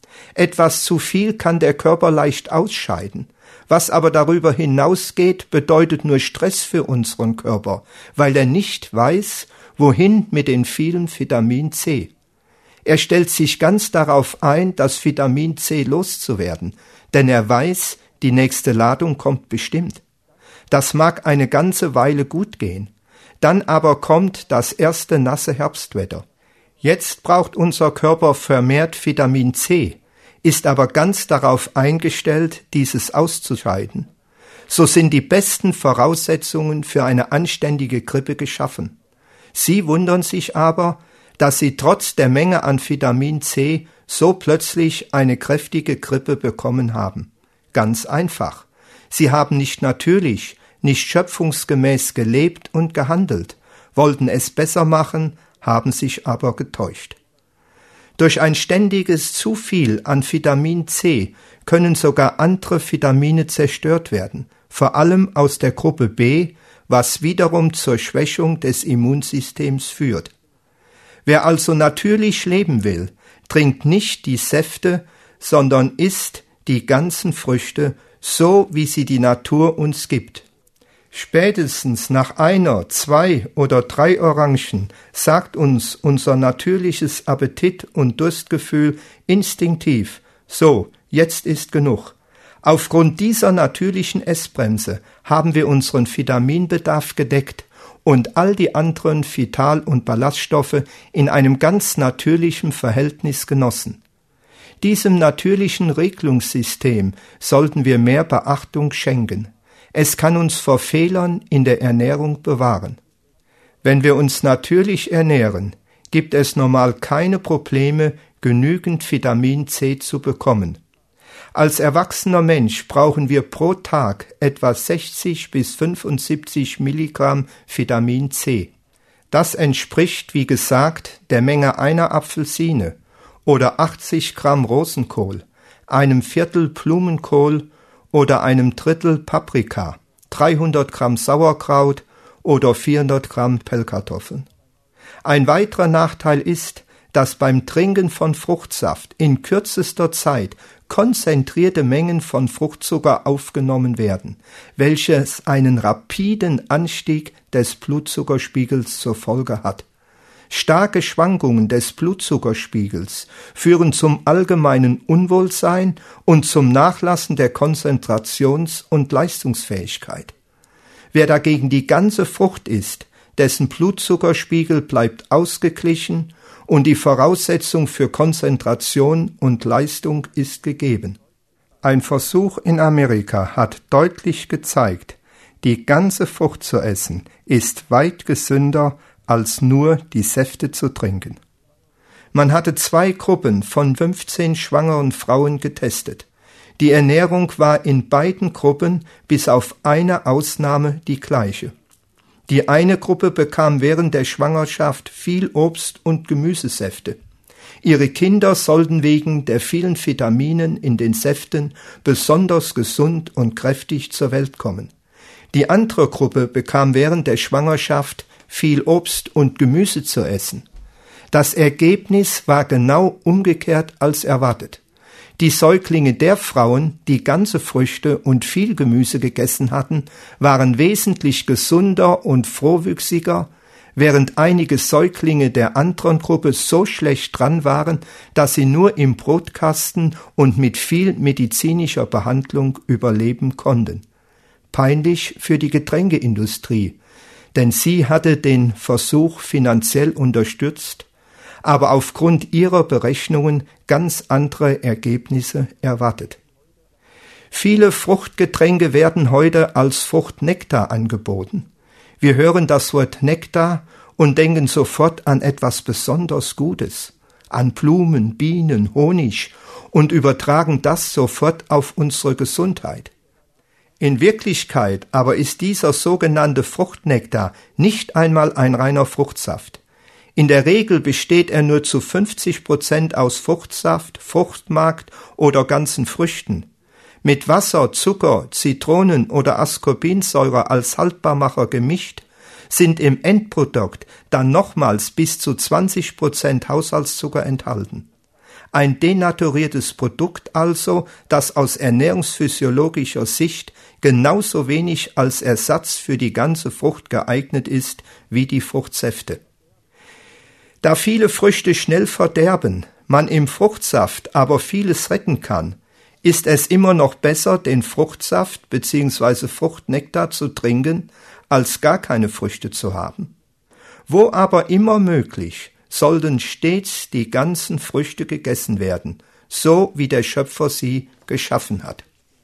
Etwas zu viel kann der Körper leicht ausscheiden. Was aber darüber hinausgeht, bedeutet nur Stress für unseren Körper, weil er nicht weiß, wohin mit den vielen Vitamin C. Er stellt sich ganz darauf ein, das Vitamin C loszuwerden, denn er weiß, die nächste Ladung kommt bestimmt. Das mag eine ganze Weile gut gehen. Dann aber kommt das erste nasse Herbstwetter. Jetzt braucht unser Körper vermehrt Vitamin C, ist aber ganz darauf eingestellt, dieses auszuscheiden. So sind die besten Voraussetzungen für eine anständige Grippe geschaffen. Sie wundern sich aber, dass Sie trotz der Menge an Vitamin C so plötzlich eine kräftige Grippe bekommen haben. Ganz einfach. Sie haben nicht natürlich, nicht schöpfungsgemäß gelebt und gehandelt, wollten es besser machen, haben sich aber getäuscht. Durch ein ständiges zu viel an Vitamin C können sogar andere Vitamine zerstört werden, vor allem aus der Gruppe B, was wiederum zur Schwächung des Immunsystems führt. Wer also natürlich leben will, trinkt nicht die Säfte, sondern isst die ganzen Früchte, so wie sie die Natur uns gibt. Spätestens nach einer, zwei oder drei Orangen sagt uns unser natürliches Appetit- und Durstgefühl instinktiv, so, jetzt ist genug. Aufgrund dieser natürlichen Essbremse haben wir unseren Vitaminbedarf gedeckt und all die anderen Vital- und Ballaststoffe in einem ganz natürlichen Verhältnis genossen. Diesem natürlichen Regelungssystem sollten wir mehr Beachtung schenken. Es kann uns vor Fehlern in der Ernährung bewahren. Wenn wir uns natürlich ernähren, gibt es normal keine Probleme, genügend Vitamin C zu bekommen. Als erwachsener Mensch brauchen wir pro Tag etwa sechzig bis fünfundsiebzig Milligramm Vitamin C. Das entspricht, wie gesagt, der Menge einer Apfelsine oder achtzig Gramm Rosenkohl, einem Viertel Blumenkohl oder einem Drittel Paprika, dreihundert Gramm Sauerkraut oder vierhundert Gramm Pellkartoffeln. Ein weiterer Nachteil ist, dass beim Trinken von Fruchtsaft in kürzester Zeit konzentrierte Mengen von Fruchtzucker aufgenommen werden, welches einen rapiden Anstieg des Blutzuckerspiegels zur Folge hat. Starke Schwankungen des Blutzuckerspiegels führen zum allgemeinen Unwohlsein und zum Nachlassen der Konzentrations- und Leistungsfähigkeit. Wer dagegen die ganze Frucht isst, dessen Blutzuckerspiegel bleibt ausgeglichen und die Voraussetzung für Konzentration und Leistung ist gegeben. Ein Versuch in Amerika hat deutlich gezeigt, die ganze Frucht zu essen ist weit gesünder als nur die Säfte zu trinken. Man hatte zwei Gruppen von fünfzehn schwangeren Frauen getestet. Die Ernährung war in beiden Gruppen bis auf eine Ausnahme die gleiche. Die eine Gruppe bekam während der Schwangerschaft viel Obst und Gemüsesäfte. Ihre Kinder sollten wegen der vielen Vitaminen in den Säften besonders gesund und kräftig zur Welt kommen. Die andere Gruppe bekam während der Schwangerschaft viel Obst und Gemüse zu essen. Das Ergebnis war genau umgekehrt als erwartet. Die Säuglinge der Frauen, die ganze Früchte und viel Gemüse gegessen hatten, waren wesentlich gesunder und frohwüchsiger, während einige Säuglinge der anderen Gruppe so schlecht dran waren, dass sie nur im Brotkasten und mit viel medizinischer Behandlung überleben konnten. Peinlich für die Getränkeindustrie, denn sie hatte den Versuch finanziell unterstützt, aber aufgrund ihrer Berechnungen ganz andere Ergebnisse erwartet. Viele Fruchtgetränke werden heute als Fruchtnektar angeboten. Wir hören das Wort Nektar und denken sofort an etwas besonders Gutes, an Blumen, Bienen, Honig und übertragen das sofort auf unsere Gesundheit. In Wirklichkeit aber ist dieser sogenannte Fruchtnektar nicht einmal ein reiner Fruchtsaft. In der Regel besteht er nur zu fünfzig Prozent aus Fruchtsaft, Fruchtmark oder ganzen Früchten. mit Wasser, Zucker, Zitronen oder Ascorbinsäure als Haltbarmacher gemischt, sind im Endprodukt dann nochmals bis zu zwanzig Prozent Haushaltszucker enthalten. Ein denaturiertes Produkt also, das aus ernährungsphysiologischer Sicht genauso wenig als Ersatz für die ganze Frucht geeignet ist wie die Fruchtsäfte. Da viele Früchte schnell verderben, man im Fruchtsaft aber vieles retten kann, ist es immer noch besser, den Fruchtsaft bzw. Fruchtnektar zu trinken, als gar keine Früchte zu haben. Wo aber immer möglich, sollten stets die ganzen Früchte gegessen werden, so wie der Schöpfer sie geschaffen hat.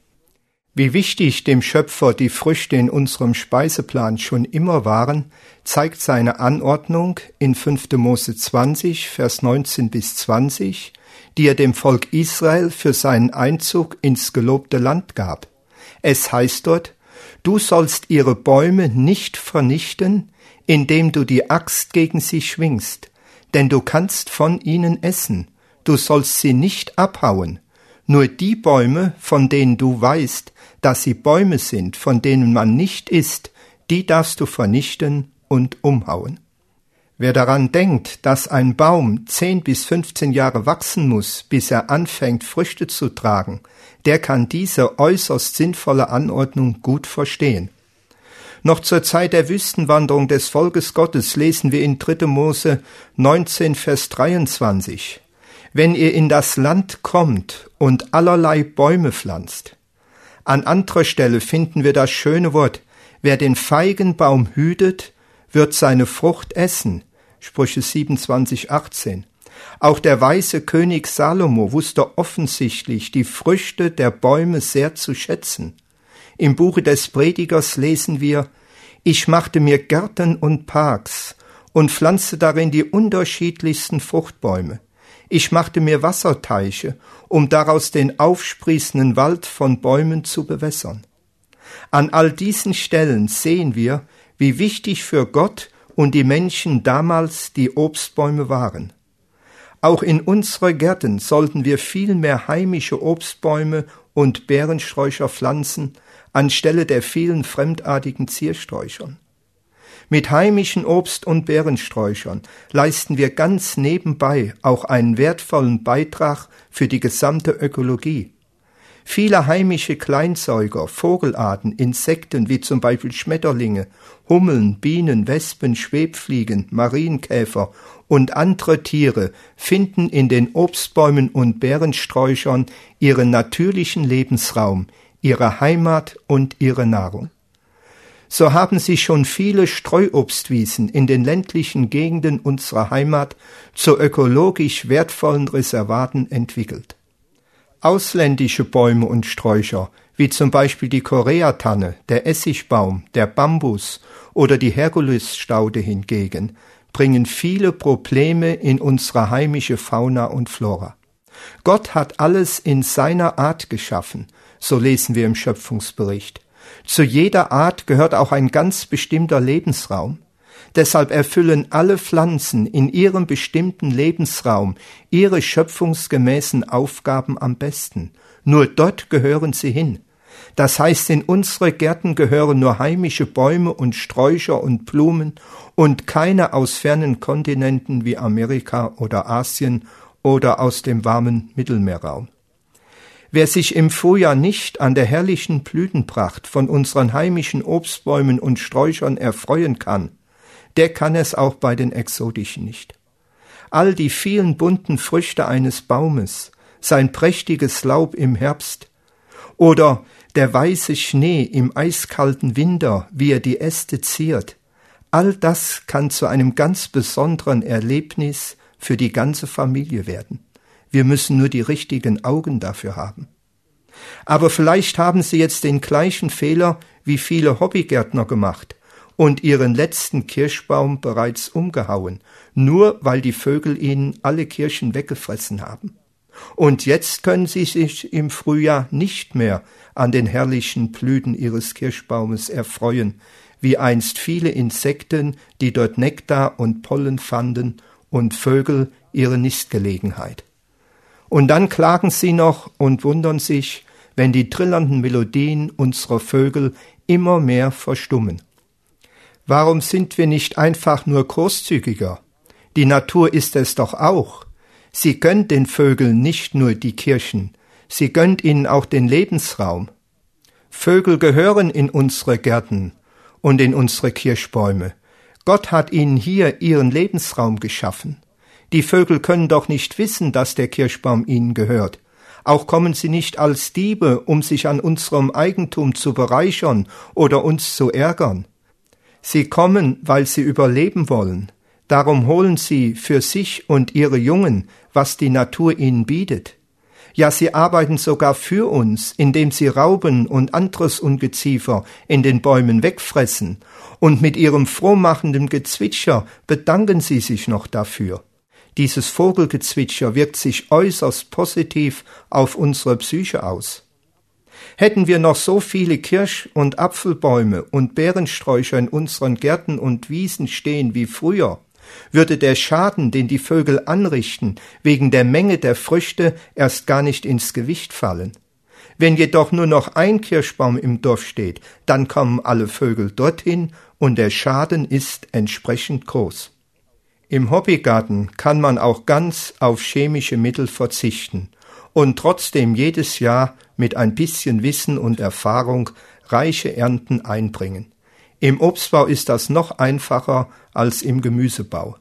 Wie wichtig dem Schöpfer die Früchte in unserem Speiseplan schon immer waren, zeigt seine Anordnung in fünfter Mose zwanzig, Vers neunzehn bis zwanzig, die er dem Volk Israel für seinen Einzug ins gelobte Land gab. Es heißt dort: Du sollst ihre Bäume nicht vernichten, indem du die Axt gegen sie schwingst, denn du kannst von ihnen essen, du sollst sie nicht abhauen. Nur die Bäume, von denen du weißt, dass sie Bäume sind, von denen man nicht isst, die darfst du vernichten und umhauen. Wer daran denkt, dass ein Baum zehn bis fünfzehn Jahre wachsen muss, bis er anfängt, Früchte zu tragen, der kann diese äußerst sinnvolle Anordnung gut verstehen. Noch zur Zeit der Wüstenwanderung des Volkes Gottes lesen wir in dritter Mose neunzehn, Vers dreiundzwanzig: Wenn ihr in das Land kommt und allerlei Bäume pflanzt. An anderer Stelle finden wir das schöne Wort: Wer den Feigenbaum hütet, wird seine Frucht essen. Sprüche siebenundzwanzig, achtzehn. Auch der weise König Salomo wusste offensichtlich die Früchte der Bäume sehr zu schätzen. Im Buche des Predigers lesen wir: Ich machte mir Gärten und Parks und pflanzte darin die unterschiedlichsten Fruchtbäume. Ich machte mir Wasserteiche, um daraus den aufsprießenden Wald von Bäumen zu bewässern. An all diesen Stellen sehen wir, wie wichtig für Gott und die Menschen damals die Obstbäume waren. Auch in unsere Gärten sollten wir viel mehr heimische Obstbäume und Beerensträucher pflanzen, anstelle der vielen fremdartigen Ziersträuchern. Mit heimischen Obst- und Beerensträuchern leisten wir ganz nebenbei auch einen wertvollen Beitrag für die gesamte Ökologie. Viele heimische Kleinsäuger, Vogelarten, Insekten wie zum Beispiel Schmetterlinge, Hummeln, Bienen, Wespen, Schwebfliegen, Marienkäfer und andere Tiere finden in den Obstbäumen und Beerensträuchern ihren natürlichen Lebensraum, ihre Heimat und ihre Nahrung. So haben sich schon viele Streuobstwiesen in den ländlichen Gegenden unserer Heimat zu ökologisch wertvollen Reservaten entwickelt. Ausländische Bäume und Sträucher, wie zum Beispiel die Koreatanne, der Essigbaum, der Bambus oder die Herkulesstaude hingegen, bringen viele Probleme in unsere heimische Fauna und Flora. Gott hat alles in seiner Art geschaffen, so lesen wir im Schöpfungsbericht. Zu jeder Art gehört auch ein ganz bestimmter Lebensraum. Deshalb erfüllen alle Pflanzen in ihrem bestimmten Lebensraum ihre schöpfungsgemäßen Aufgaben am besten. Nur dort gehören sie hin. Das heißt, in unsere Gärten gehören nur heimische Bäume und Sträucher und Blumen und keine aus fernen Kontinenten wie Amerika oder Asien oder aus dem warmen Mittelmeerraum. Wer sich im Frühjahr nicht an der herrlichen Blütenpracht von unseren heimischen Obstbäumen und Sträuchern erfreuen kann, der kann es auch bei den exotischen nicht. All die vielen bunten Früchte eines Baumes, sein prächtiges Laub im Herbst oder der weiße Schnee im eiskalten Winter, wie er die Äste ziert, all das kann zu einem ganz besonderen Erlebnis für die ganze Familie werden. Wir müssen nur die richtigen Augen dafür haben. Aber vielleicht haben Sie jetzt den gleichen Fehler wie viele Hobbygärtner gemacht und Ihren letzten Kirschbaum bereits umgehauen, nur weil die Vögel Ihnen alle Kirschen weggefressen haben. Und jetzt können Sie sich im Frühjahr nicht mehr an den herrlichen Blüten Ihres Kirschbaumes erfreuen, wie einst viele Insekten, die dort Nektar und Pollen fanden, und Vögel ihre Nistgelegenheit. Und dann klagen Sie noch und wundern sich, wenn die trillernden Melodien unserer Vögel immer mehr verstummen. Warum sind wir nicht einfach nur großzügiger? Die Natur ist es doch auch. Sie gönnt den Vögeln nicht nur die Kirchen, sie gönnt ihnen auch den Lebensraum. Vögel gehören in unsere Gärten und in unsere Kirschbäume. Gott hat ihnen hier ihren Lebensraum geschaffen. Die Vögel können doch nicht wissen, dass der Kirschbaum ihnen gehört. Auch kommen sie nicht als Diebe, um sich an unserem Eigentum zu bereichern oder uns zu ärgern. Sie kommen, weil sie überleben wollen. Darum holen sie für sich und ihre Jungen, was die Natur ihnen bietet. Ja, sie arbeiten sogar für uns, indem sie Raupen und anderes Ungeziefer in den Bäumen wegfressen, und mit ihrem frohmachenden Gezwitscher bedanken sie sich noch dafür. Dieses Vogelgezwitscher wirkt sich äußerst positiv auf unsere Psyche aus. Hätten wir noch so viele Kirsch- und Apfelbäume und Beerensträucher in unseren Gärten und Wiesen stehen wie früher, würde der Schaden, den die Vögel anrichten, wegen der Menge der Früchte erst gar nicht ins Gewicht fallen. Wenn jedoch nur noch ein Kirschbaum im Dorf steht, dann kommen alle Vögel dorthin und der Schaden ist entsprechend groß. Im Hobbygarten kann man auch ganz auf chemische Mittel verzichten und trotzdem jedes Jahr mit ein bisschen Wissen und Erfahrung reiche Ernten einbringen. Im Obstbau ist das noch einfacher als im Gemüsebau.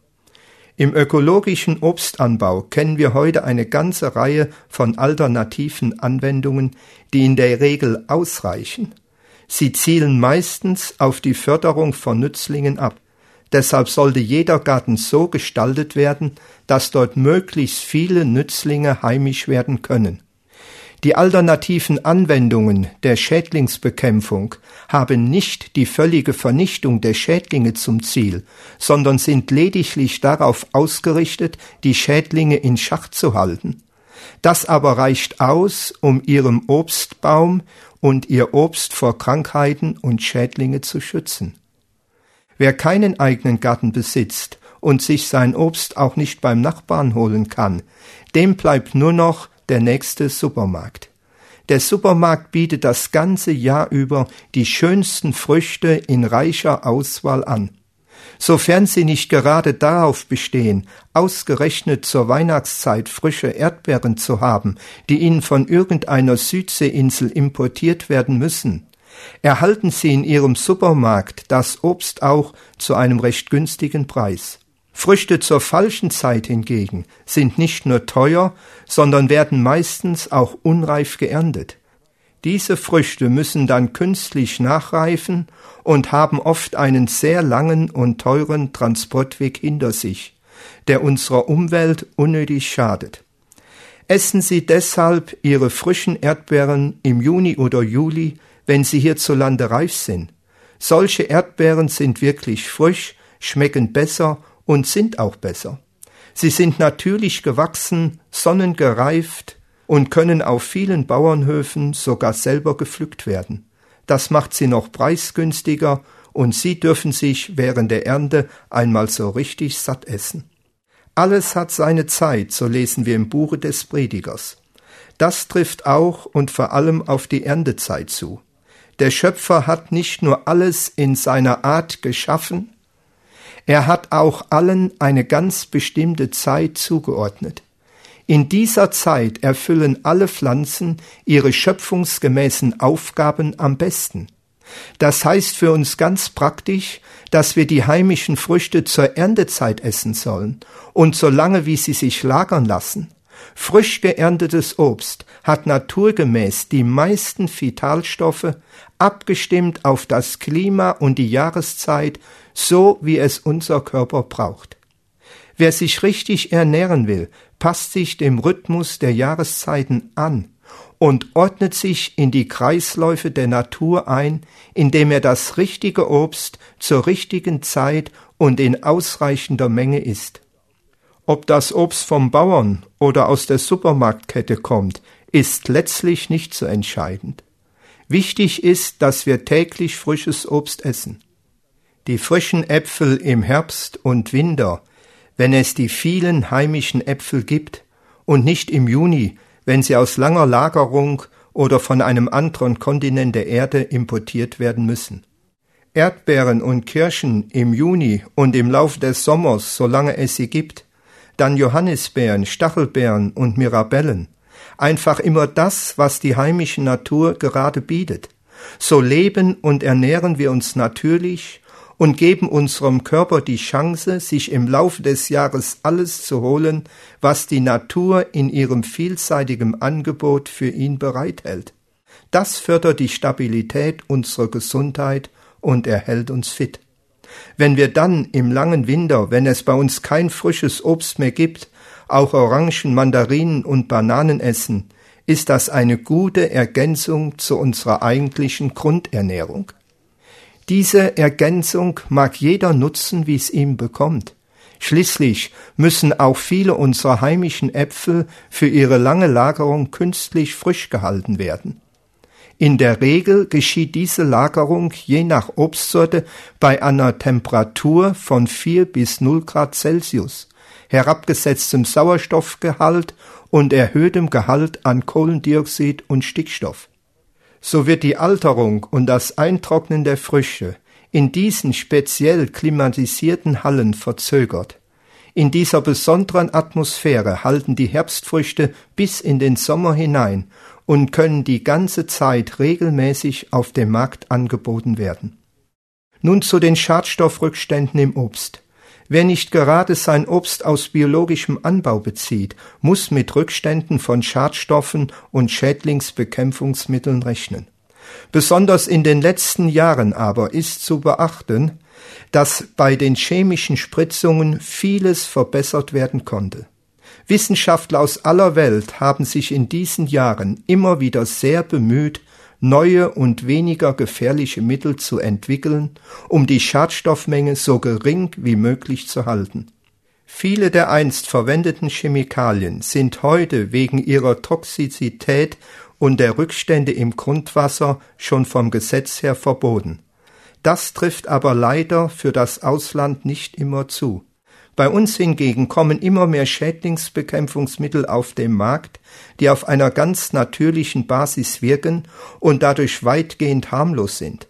Im ökologischen Obstanbau kennen wir heute eine ganze Reihe von alternativen Anwendungen, die in der Regel ausreichen. Sie zielen meistens auf die Förderung von Nützlingen ab. Deshalb sollte jeder Garten so gestaltet werden, dass dort möglichst viele Nützlinge heimisch werden können. Die alternativen Anwendungen der Schädlingsbekämpfung haben nicht die völlige Vernichtung der Schädlinge zum Ziel, sondern sind lediglich darauf ausgerichtet, die Schädlinge in Schach zu halten. Das aber reicht aus, um ihrem Obstbaum und ihr Obst vor Krankheiten und Schädlinge zu schützen. Wer keinen eigenen Garten besitzt und sich sein Obst auch nicht beim Nachbarn holen kann, dem bleibt nur noch der nächste Supermarkt. Der Supermarkt bietet das ganze Jahr über die schönsten Früchte in reicher Auswahl an. Sofern sie nicht gerade darauf bestehen, ausgerechnet zur Weihnachtszeit frische Erdbeeren zu haben, die ihnen von irgendeiner Südseeinsel importiert werden müssen, erhalten sie in ihrem Supermarkt das Obst auch zu einem recht günstigen Preis. Früchte zur falschen Zeit hingegen sind nicht nur teuer, sondern werden meistens auch unreif geerntet. Diese Früchte müssen dann künstlich nachreifen und haben oft einen sehr langen und teuren Transportweg hinter sich, der unserer Umwelt unnötig schadet. Essen Sie deshalb Ihre frischen Erdbeeren im Juni oder Juli, wenn sie hierzulande reif sind. Solche Erdbeeren sind wirklich frisch, schmecken besser und sind auch besser. Sie sind natürlich gewachsen, sonnengereift und können auf vielen Bauernhöfen sogar selber gepflückt werden. Das macht sie noch preisgünstiger und Sie dürfen sich während der Ernte einmal so richtig satt essen. Alles hat seine Zeit, so lesen wir im Buche des Predigers. Das trifft auch und vor allem auf die Erntezeit zu. Der Schöpfer hat nicht nur alles in seiner Art geschaffen, er hat auch allen eine ganz bestimmte Zeit zugeordnet. In dieser Zeit erfüllen alle Pflanzen ihre schöpfungsgemäßen Aufgaben am besten. Das heißt für uns ganz praktisch, dass wir die heimischen Früchte zur Erntezeit essen sollen und so lange, wie sie sich lagern lassen. Frisch geerntetes Obst hat naturgemäß die meisten Vitalstoffe, abgestimmt auf das Klima und die Jahreszeit, so wie es unser Körper braucht. Wer sich richtig ernähren will, passt sich dem Rhythmus der Jahreszeiten an und ordnet sich in die Kreisläufe der Natur ein, indem er das richtige Obst zur richtigen Zeit und in ausreichender Menge isst. Ob das Obst vom Bauern oder aus der Supermarktkette kommt, ist letztlich nicht so entscheidend. Wichtig ist, dass wir täglich frisches Obst essen. Die frischen Äpfel im Herbst und Winter, wenn es die vielen heimischen Äpfel gibt, und nicht im Juni, wenn sie aus langer Lagerung oder von einem anderen Kontinent der Erde importiert werden müssen. Erdbeeren und Kirschen im Juni und im Lauf des Sommers, solange es sie gibt, dann Johannisbeeren, Stachelbeeren und Mirabellen. Einfach immer das, was die heimische Natur gerade bietet. So leben und ernähren wir uns natürlich und geben unserem Körper die Chance, sich im Laufe des Jahres alles zu holen, was die Natur in ihrem vielseitigen Angebot für ihn bereithält. Das fördert die Stabilität unserer Gesundheit und erhält uns fit. Wenn wir dann im langen Winter, wenn es bei uns kein frisches Obst mehr gibt, auch Orangen, Mandarinen und Bananen essen, ist das eine gute Ergänzung zu unserer eigentlichen Grundernährung. Diese Ergänzung mag jeder nutzen, wie es ihm bekommt. Schließlich müssen auch viele unserer heimischen Äpfel für ihre lange Lagerung künstlich frisch gehalten werden. In der Regel geschieht diese Lagerung je nach Obstsorte bei einer Temperatur von vier bis null Grad Celsius, herabgesetztem Sauerstoffgehalt und erhöhtem Gehalt an Kohlendioxid und Stickstoff. So wird die Alterung und das Eintrocknen der Früchte in diesen speziell klimatisierten Hallen verzögert. In dieser besonderen Atmosphäre halten die Herbstfrüchte bis in den Sommer hinein und können die ganze Zeit regelmäßig auf dem Markt angeboten werden. Nun zu den Schadstoffrückständen im Obst. Wer nicht gerade sein Obst aus biologischem Anbau bezieht, muss mit Rückständen von Schadstoffen und Schädlingsbekämpfungsmitteln rechnen. Besonders in den letzten Jahren aber ist zu beachten, dass bei den chemischen Spritzungen vieles verbessert werden konnte. Wissenschaftler aus aller Welt haben sich in diesen Jahren immer wieder sehr bemüht, neue und weniger gefährliche Mittel zu entwickeln, um die Schadstoffmenge so gering wie möglich zu halten. Viele der einst verwendeten Chemikalien sind heute wegen ihrer Toxizität und der Rückstände im Grundwasser schon vom Gesetz her verboten. Das trifft aber leider für das Ausland nicht immer zu. Bei uns hingegen kommen immer mehr Schädlingsbekämpfungsmittel auf den Markt, die auf einer ganz natürlichen Basis wirken und dadurch weitgehend harmlos sind.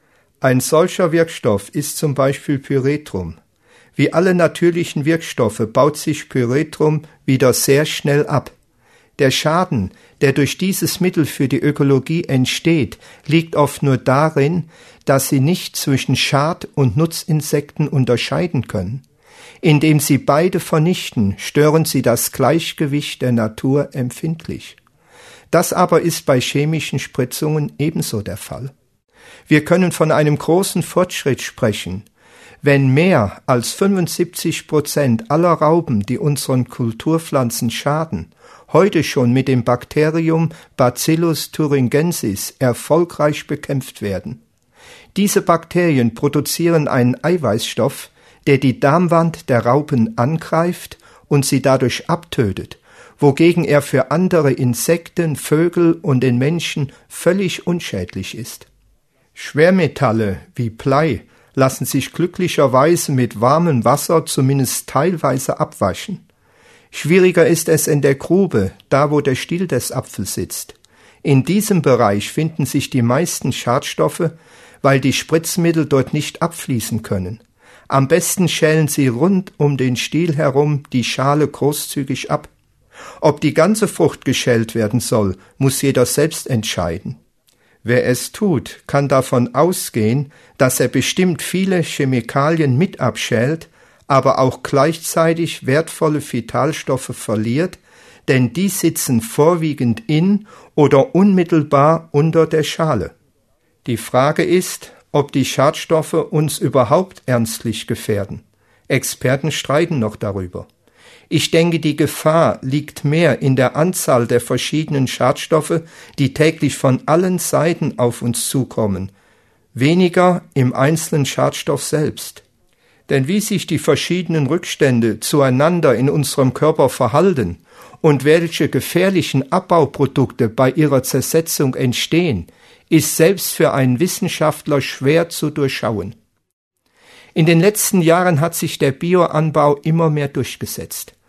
Ein solcher Wirkstoff ist zum Beispiel Pyretrum. Wie alle natürlichen Wirkstoffe baut sich Pyretrum wieder sehr schnell ab. Der Schaden, der durch dieses Mittel für die Ökologie entsteht, liegt oft nur darin, dass sie nicht zwischen Schad- und Nutzinsekten unterscheiden können. Indem sie beide vernichten, stören sie das Gleichgewicht der Natur empfindlich. Das aber ist bei chemischen Spritzungen ebenso der Fall. Wir können von einem großen Fortschritt sprechen, wenn mehr als fünfundsiebzig Prozent aller Raupen, die unseren Kulturpflanzen schaden, heute schon mit dem Bakterium Bacillus thuringiensis erfolgreich bekämpft werden. Diese Bakterien produzieren einen Eiweißstoff, der die Darmwand der Raupen angreift und sie dadurch abtötet, wogegen er für andere Insekten, Vögel und den Menschen völlig unschädlich ist. Schwermetalle wie Blei lassen sich glücklicherweise mit warmem Wasser zumindest teilweise abwaschen. Schwieriger ist es in der Grube, da wo der Stiel des Apfels sitzt. In diesem Bereich finden sich die meisten Schadstoffe, weil die Spritzmittel dort nicht abfließen können. Am besten schälen Sie rund um den Stiel herum die Schale großzügig ab. Ob die ganze Frucht geschält werden soll, muss jeder selbst entscheiden. Wer es tut, kann davon ausgehen, dass er bestimmt viele Chemikalien mit abschält, aber auch gleichzeitig wertvolle Vitalstoffe verliert, denn die sitzen vorwiegend in oder unmittelbar unter der Schale. Die Frage ist, ob die Schadstoffe uns überhaupt ernstlich gefährden. Experten streiten noch darüber. Ich denke, die Gefahr liegt mehr in der Anzahl der verschiedenen Schadstoffe, die täglich von allen Seiten auf uns zukommen, weniger im einzelnen Schadstoff selbst. Denn wie sich die verschiedenen Rückstände zueinander in unserem Körper verhalten und welche gefährlichen Abbauprodukte bei ihrer Zersetzung entstehen, ist selbst für einen Wissenschaftler schwer zu durchschauen. In den letzten Jahren hat sich der Bioanbau immer mehr durchgesetzt.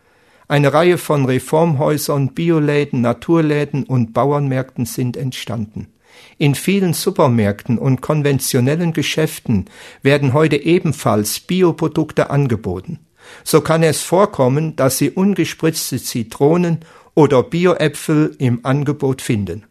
Eine Reihe von Reformhäusern, Bioläden, Naturläden und Bauernmärkten sind entstanden. In vielen Supermärkten und konventionellen Geschäften werden heute ebenfalls Bioprodukte angeboten. So kann es vorkommen, dass Sie ungespritzte Zitronen oder Bioäpfel im Angebot finden.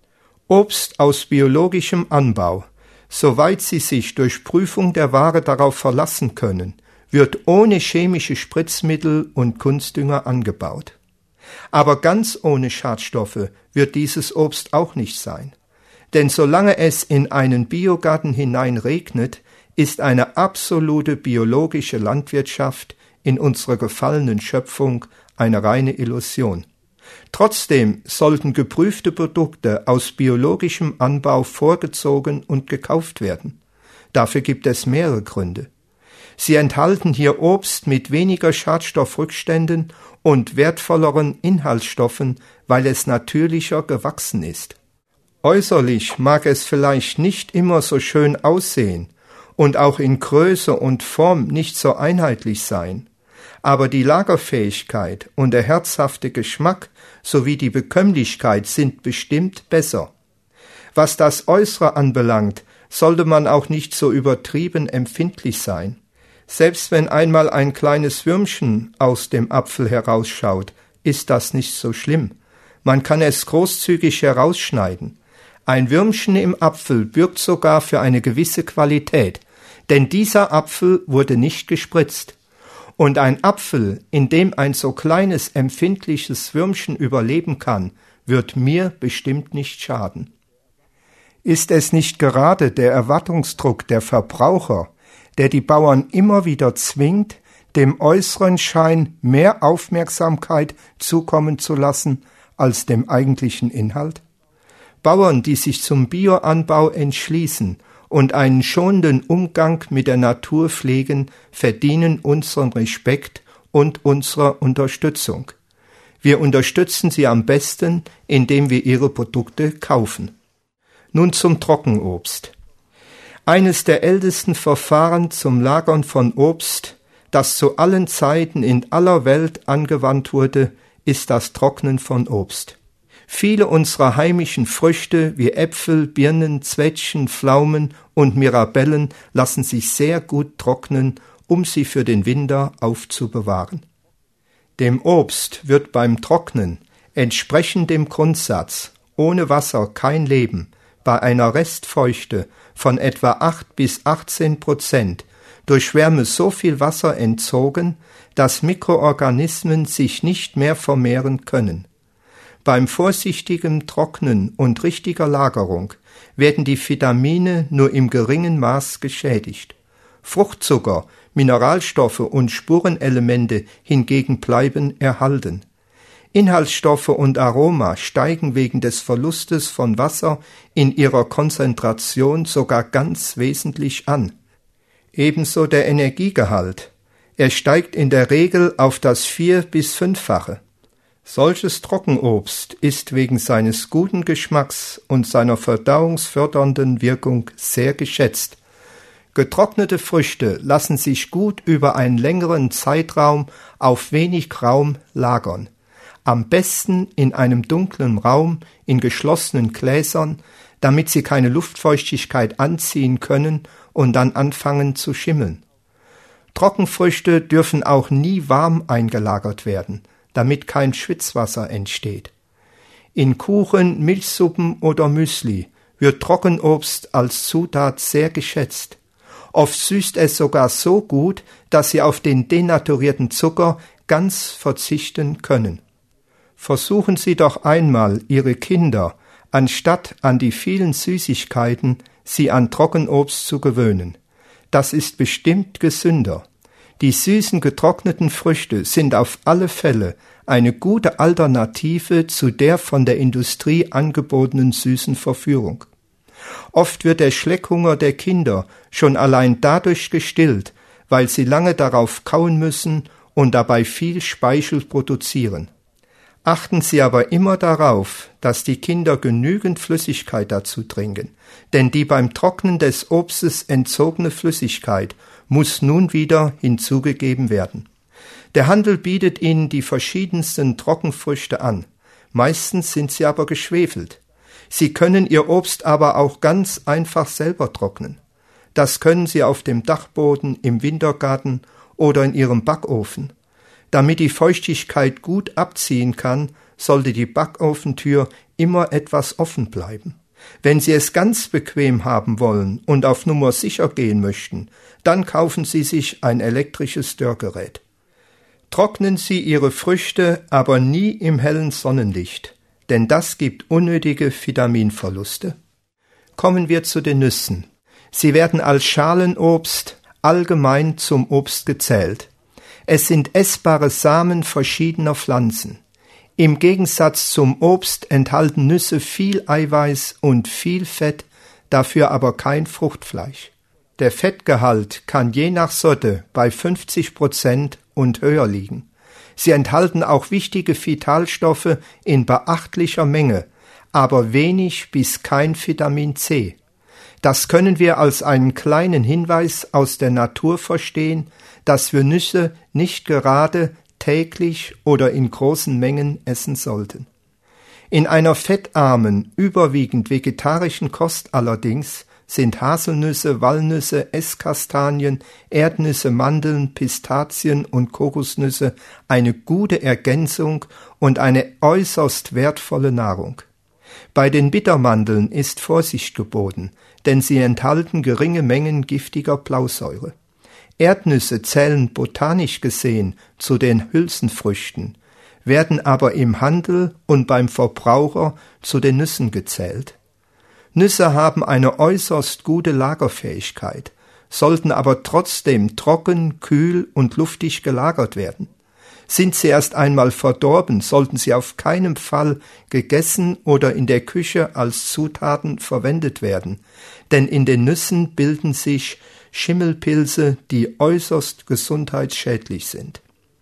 Obst aus biologischem Anbau, soweit Sie sich durch Prüfung der Ware darauf verlassen können, wird ohne chemische Spritzmittel und Kunstdünger angebaut. Aber ganz ohne Schadstoffe wird dieses Obst auch nicht sein. Denn solange es in einen Biogarten hinein regnet, ist eine absolute biologische Landwirtschaft in unserer gefallenen Schöpfung eine reine Illusion. Trotzdem sollten geprüfte Produkte aus biologischem Anbau vorgezogen und gekauft werden. Dafür gibt es mehrere Gründe. Sie enthalten hier Obst mit weniger Schadstoffrückständen und wertvolleren Inhaltsstoffen, weil es natürlicher gewachsen ist. Äußerlich mag es vielleicht nicht immer so schön aussehen und auch in Größe und Form nicht so einheitlich sein, aber die Lagerfähigkeit und der herzhafte Geschmack sowie die Bekömmlichkeit sind bestimmt besser. Was das Äußere anbelangt, sollte man auch nicht so übertrieben empfindlich sein. Selbst wenn einmal ein kleines Würmchen aus dem Apfel herausschaut, ist das nicht so schlimm. Man kann es großzügig herausschneiden. Ein Würmchen im Apfel bürgt sogar für eine gewisse Qualität, denn dieser Apfel wurde nicht gespritzt. Und ein Apfel, in dem ein so kleines empfindliches Würmchen überleben kann, wird mir bestimmt nicht schaden. Ist es nicht gerade der Erwartungsdruck der Verbraucher, der die Bauern immer wieder zwingt, dem äußeren Schein mehr Aufmerksamkeit zukommen zu lassen als dem eigentlichen Inhalt? Bauern, die sich zum Bioanbau entschließen und einen schonenden Umgang mit der Natur pflegen, verdienen unseren Respekt und unsere Unterstützung. Wir unterstützen sie am besten, indem wir ihre Produkte kaufen. Nun zum Trockenobst. Eines der ältesten Verfahren zum Lagern von Obst, das zu allen Zeiten in aller Welt angewandt wurde, ist das Trocknen von Obst. Viele unserer heimischen Früchte wie Äpfel, Birnen, Zwetschgen, Pflaumen und Mirabellen lassen sich sehr gut trocknen, um sie für den Winter aufzubewahren. Dem Obst wird beim Trocknen, entsprechend dem Grundsatz ohne Wasser kein Leben, bei einer Restfeuchte von etwa acht bis achtzehn Prozent durch Wärme so viel Wasser entzogen, dass Mikroorganismen sich nicht mehr vermehren können. Beim vorsichtigen Trocknen und richtiger Lagerung werden die Vitamine nur im geringen Maß geschädigt. Fruchtzucker, Mineralstoffe und Spurenelemente hingegen bleiben erhalten. Inhaltsstoffe und Aroma steigen wegen des Verlustes von Wasser in ihrer Konzentration sogar ganz wesentlich an. Ebenso der Energiegehalt. Er steigt in der Regel auf das vier- bis fünffache. Solches Trockenobst ist wegen seines guten Geschmacks und seiner verdauungsfördernden Wirkung sehr geschätzt. Getrocknete Früchte lassen sich gut über einen längeren Zeitraum auf wenig Raum lagern. Am besten in einem dunklen Raum, in geschlossenen Gläsern, damit sie keine Luftfeuchtigkeit anziehen können und dann anfangen zu schimmeln. Trockenfrüchte dürfen auch nie warm eingelagert werden, damit kein Schwitzwasser entsteht. In Kuchen, Milchsuppen oder Müsli wird Trockenobst als Zutat sehr geschätzt. Oft süßt es sogar so gut, dass Sie auf den denaturierten Zucker ganz verzichten können. Versuchen Sie doch einmal, Ihre Kinder, anstatt an die vielen Süßigkeiten, sie an Trockenobst zu gewöhnen. Das ist bestimmt gesünder. Die süßen getrockneten Früchte sind auf alle Fälle eine gute Alternative zu der von der Industrie angebotenen süßen Verführung. Oft wird der Schleckhunger der Kinder schon allein dadurch gestillt, weil sie lange darauf kauen müssen und dabei viel Speichel produzieren. Achten Sie aber immer darauf, dass die Kinder genügend Flüssigkeit dazu trinken, denn die beim Trocknen des Obstes entzogene Flüssigkeit muss nun wieder hinzugegeben werden. Der Handel bietet Ihnen die verschiedensten Trockenfrüchte an. Meistens sind sie aber geschwefelt. Sie können Ihr Obst aber auch ganz einfach selber trocknen. Das können Sie auf dem Dachboden, im Wintergarten oder in Ihrem Backofen. Damit die Feuchtigkeit gut abziehen kann, sollte die Backofentür immer etwas offen bleiben. Wenn Sie es ganz bequem haben wollen und auf Nummer sicher gehen möchten, dann kaufen Sie sich ein elektrisches Dörrgerät. Trocknen Sie Ihre Früchte aber nie im hellen Sonnenlicht, denn das gibt unnötige Vitaminverluste. Kommen wir zu den Nüssen. Sie werden als Schalenobst allgemein zum Obst gezählt. Es sind essbare Samen verschiedener Pflanzen. Im Gegensatz zum Obst enthalten Nüsse viel Eiweiß und viel Fett, dafür aber kein Fruchtfleisch. Der Fettgehalt kann je nach Sorte bei fünfzig Prozent und höher liegen. Sie enthalten auch wichtige Vitalstoffe in beachtlicher Menge, aber wenig bis kein Vitamin C. Das können wir als einen kleinen Hinweis aus der Natur verstehen, dass wir Nüsse nicht gerade täglich oder in großen Mengen essen sollten. In einer fettarmen, überwiegend vegetarischen Kost allerdings sind Haselnüsse, Walnüsse, Esskastanien, Erdnüsse, Mandeln, Pistazien und Kokosnüsse eine gute Ergänzung und eine äußerst wertvolle Nahrung. Bei den Bittermandeln ist Vorsicht geboten, denn sie enthalten geringe Mengen giftiger Blausäure. Erdnüsse zählen botanisch gesehen zu den Hülsenfrüchten, werden aber im Handel und beim Verbraucher zu den Nüssen gezählt. Nüsse haben eine äußerst gute Lagerfähigkeit, sollten aber trotzdem trocken, kühl und luftig gelagert werden. Sind sie erst einmal verdorben, sollten sie auf keinen Fall gegessen oder in der Küche als Zutaten verwendet werden, denn in den Nüssen bilden sich Schimmelpilze, die äußerst gesundheitsschädlich sind.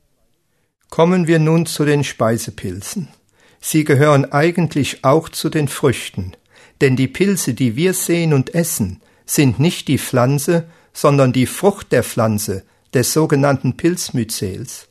Kommen wir nun zu den Speisepilzen. Sie gehören eigentlich auch zu den Früchten, denn die Pilze, die wir sehen und essen, sind nicht die Pflanze, sondern die Frucht der Pflanze, des sogenannten Pilzmycels.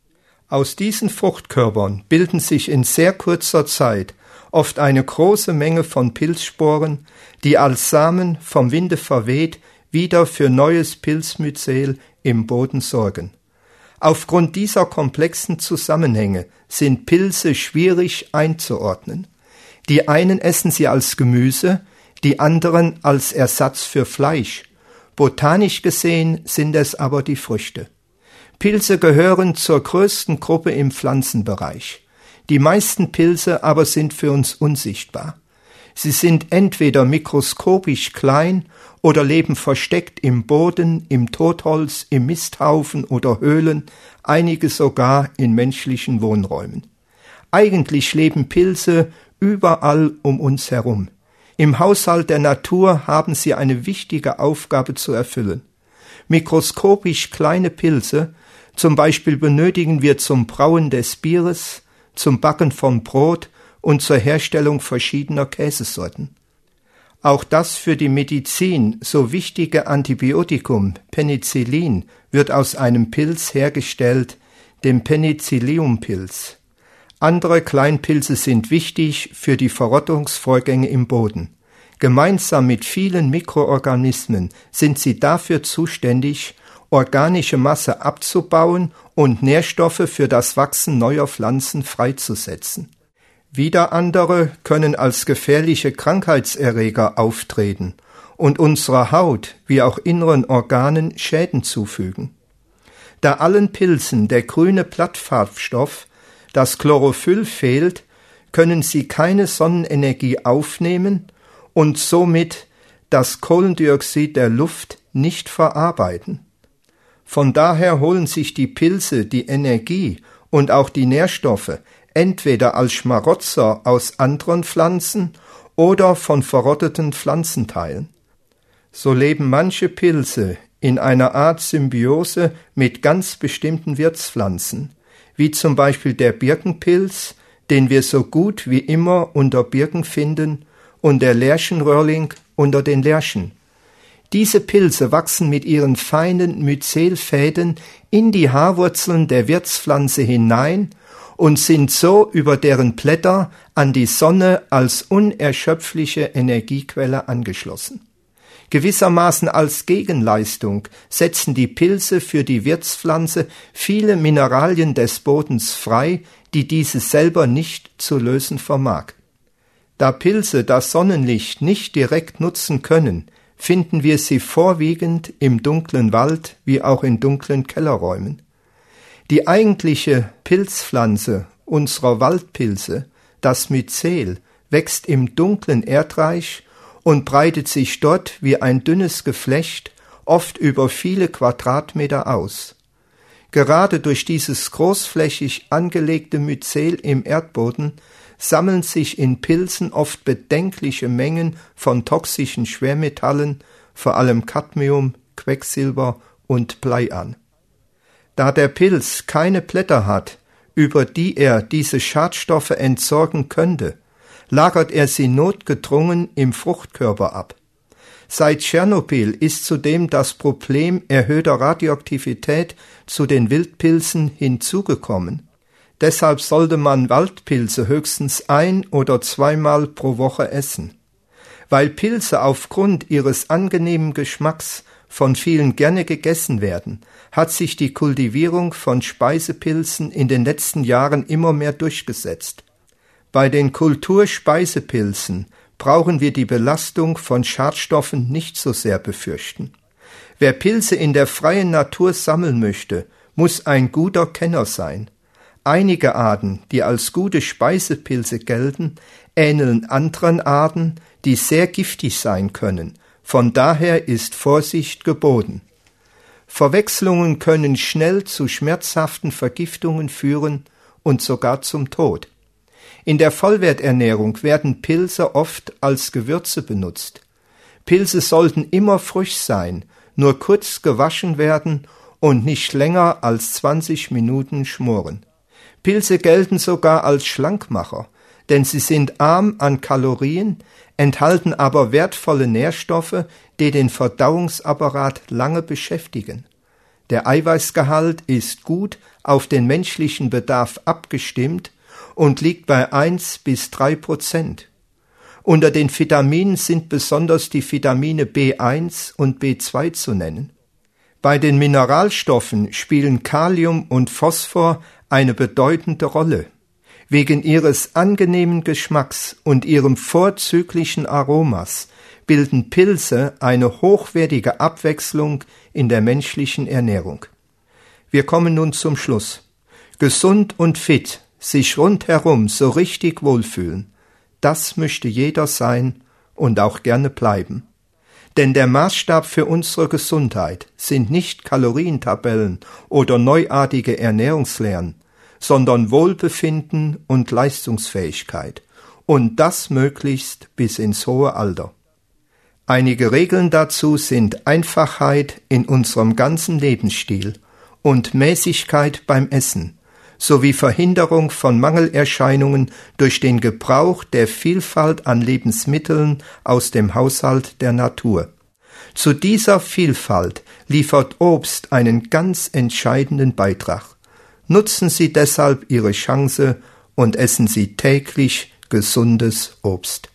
Aus diesen Fruchtkörpern bilden sich in sehr kurzer Zeit oft eine große Menge von Pilzsporen, die als Samen vom Winde verweht wieder für neues Pilzmycel im Boden sorgen. Aufgrund dieser komplexen Zusammenhänge sind Pilze schwierig einzuordnen. Die einen essen sie als Gemüse, die anderen als Ersatz für Fleisch. Botanisch gesehen sind es aber die Früchte. Pilze gehören zur größten Gruppe im Pflanzenbereich. Die meisten Pilze aber sind für uns unsichtbar. Sie sind entweder mikroskopisch klein oder leben versteckt im Boden, im Totholz, im Misthaufen oder Höhlen, einige sogar in menschlichen Wohnräumen. Eigentlich leben Pilze überall um uns herum. Im Haushalt der Natur haben sie eine wichtige Aufgabe zu erfüllen. Mikroskopisch kleine Pilze, zum Beispiel benötigen wir zum Brauen des Bieres, zum Backen von Brot und zur Herstellung verschiedener Käsesorten. Auch das für die Medizin so wichtige Antibiotikum Penicillin wird aus einem Pilz hergestellt, dem Penicilliumpilz. Andere Kleinpilze sind wichtig für die Verrottungsvorgänge im Boden. Gemeinsam mit vielen Mikroorganismen sind sie dafür zuständig, organische Masse abzubauen und Nährstoffe für das Wachsen neuer Pflanzen freizusetzen. Wieder andere können als gefährliche Krankheitserreger auftreten und unserer Haut wie auch inneren Organen Schäden zufügen. Da allen Pilzen der grüne Blattfarbstoff, das Chlorophyll, fehlt, können sie keine Sonnenenergie aufnehmen und somit das Kohlendioxid der Luft nicht verarbeiten. Von daher holen sich die Pilze die Energie und auch die Nährstoffe entweder als Schmarotzer aus anderen Pflanzen oder von verrotteten Pflanzenteilen. So leben manche Pilze in einer Art Symbiose mit ganz bestimmten Wirtspflanzen, wie zum Beispiel der Birkenpilz, den wir so gut wie immer unter Birken finden, und der Lärchenröhrling unter den Lärchen. Diese Pilze wachsen mit ihren feinen Myzelfäden in die Haarwurzeln der Wirtspflanze hinein und sind so über deren Blätter an die Sonne als unerschöpfliche Energiequelle angeschlossen. Gewissermaßen als Gegenleistung setzen die Pilze für die Wirtspflanze viele Mineralien des Bodens frei, die diese selber nicht zu lösen vermag. Da Pilze das Sonnenlicht nicht direkt nutzen können, finden wir sie vorwiegend im dunklen Wald wie auch in dunklen Kellerräumen. Die eigentliche Pilzpflanze unserer Waldpilze, das Myzel, wächst im dunklen Erdreich und breitet sich dort wie ein dünnes Geflecht oft über viele Quadratmeter aus. Gerade durch dieses großflächig angelegte Myzel im Erdboden sammeln sich in Pilzen oft bedenkliche Mengen von toxischen Schwermetallen, vor allem Cadmium, Quecksilber und Blei an. Da der Pilz keine Blätter hat, über die er diese Schadstoffe entsorgen könnte, lagert er sie notgedrungen im Fruchtkörper ab. Seit Tschernobyl ist zudem das Problem erhöhter Radioaktivität zu den Wildpilzen hinzugekommen. Deshalb sollte man Waldpilze höchstens ein- oder zweimal pro Woche essen. Weil Pilze aufgrund ihres angenehmen Geschmacks von vielen gerne gegessen werden, hat sich die Kultivierung von Speisepilzen in den letzten Jahren immer mehr durchgesetzt. Bei den Kulturspeisepilzen brauchen wir die Belastung von Schadstoffen nicht so sehr befürchten. Wer Pilze in der freien Natur sammeln möchte, muss ein guter Kenner sein. Einige Arten, die als gute Speisepilze gelten, ähneln anderen Arten, die sehr giftig sein können. Von daher ist Vorsicht geboten. Verwechslungen können schnell zu schmerzhaften Vergiftungen führen und sogar zum Tod. In der Vollwerternährung werden Pilze oft als Gewürze benutzt. Pilze sollten immer frisch sein, nur kurz gewaschen werden und nicht länger als zwanzig Minuten schmoren. Pilze gelten sogar als Schlankmacher, denn sie sind arm an Kalorien, enthalten aber wertvolle Nährstoffe, die den Verdauungsapparat lange beschäftigen. Der Eiweißgehalt ist gut auf den menschlichen Bedarf abgestimmt und liegt bei eins bis drei Prozent. Unter den Vitaminen sind besonders die Vitamine B eins und B zwei zu nennen. Bei den Mineralstoffen spielen Kalium und Phosphor eine bedeutende Rolle. Wegen ihres angenehmen Geschmacks und ihrem vorzüglichen Aromas bilden Pilze eine hochwertige Abwechslung in der menschlichen Ernährung. Wir kommen nun zum Schluss. Gesund und fit, sich rundherum so richtig wohlfühlen, das möchte jeder sein und auch gerne bleiben. Denn der Maßstab für unsere Gesundheit sind nicht Kalorientabellen oder neuartige Ernährungslehren, sondern Wohlbefinden und Leistungsfähigkeit, und das möglichst bis ins hohe Alter. Einige Regeln dazu sind Einfachheit in unserem ganzen Lebensstil und Mäßigkeit beim Essen, sowie Verhinderung von Mangelerscheinungen durch den Gebrauch der Vielfalt an Lebensmitteln aus dem Haushalt der Natur. Zu dieser Vielfalt liefert Obst einen ganz entscheidenden Beitrag. Nutzen Sie deshalb Ihre Chance und essen Sie täglich gesundes Obst.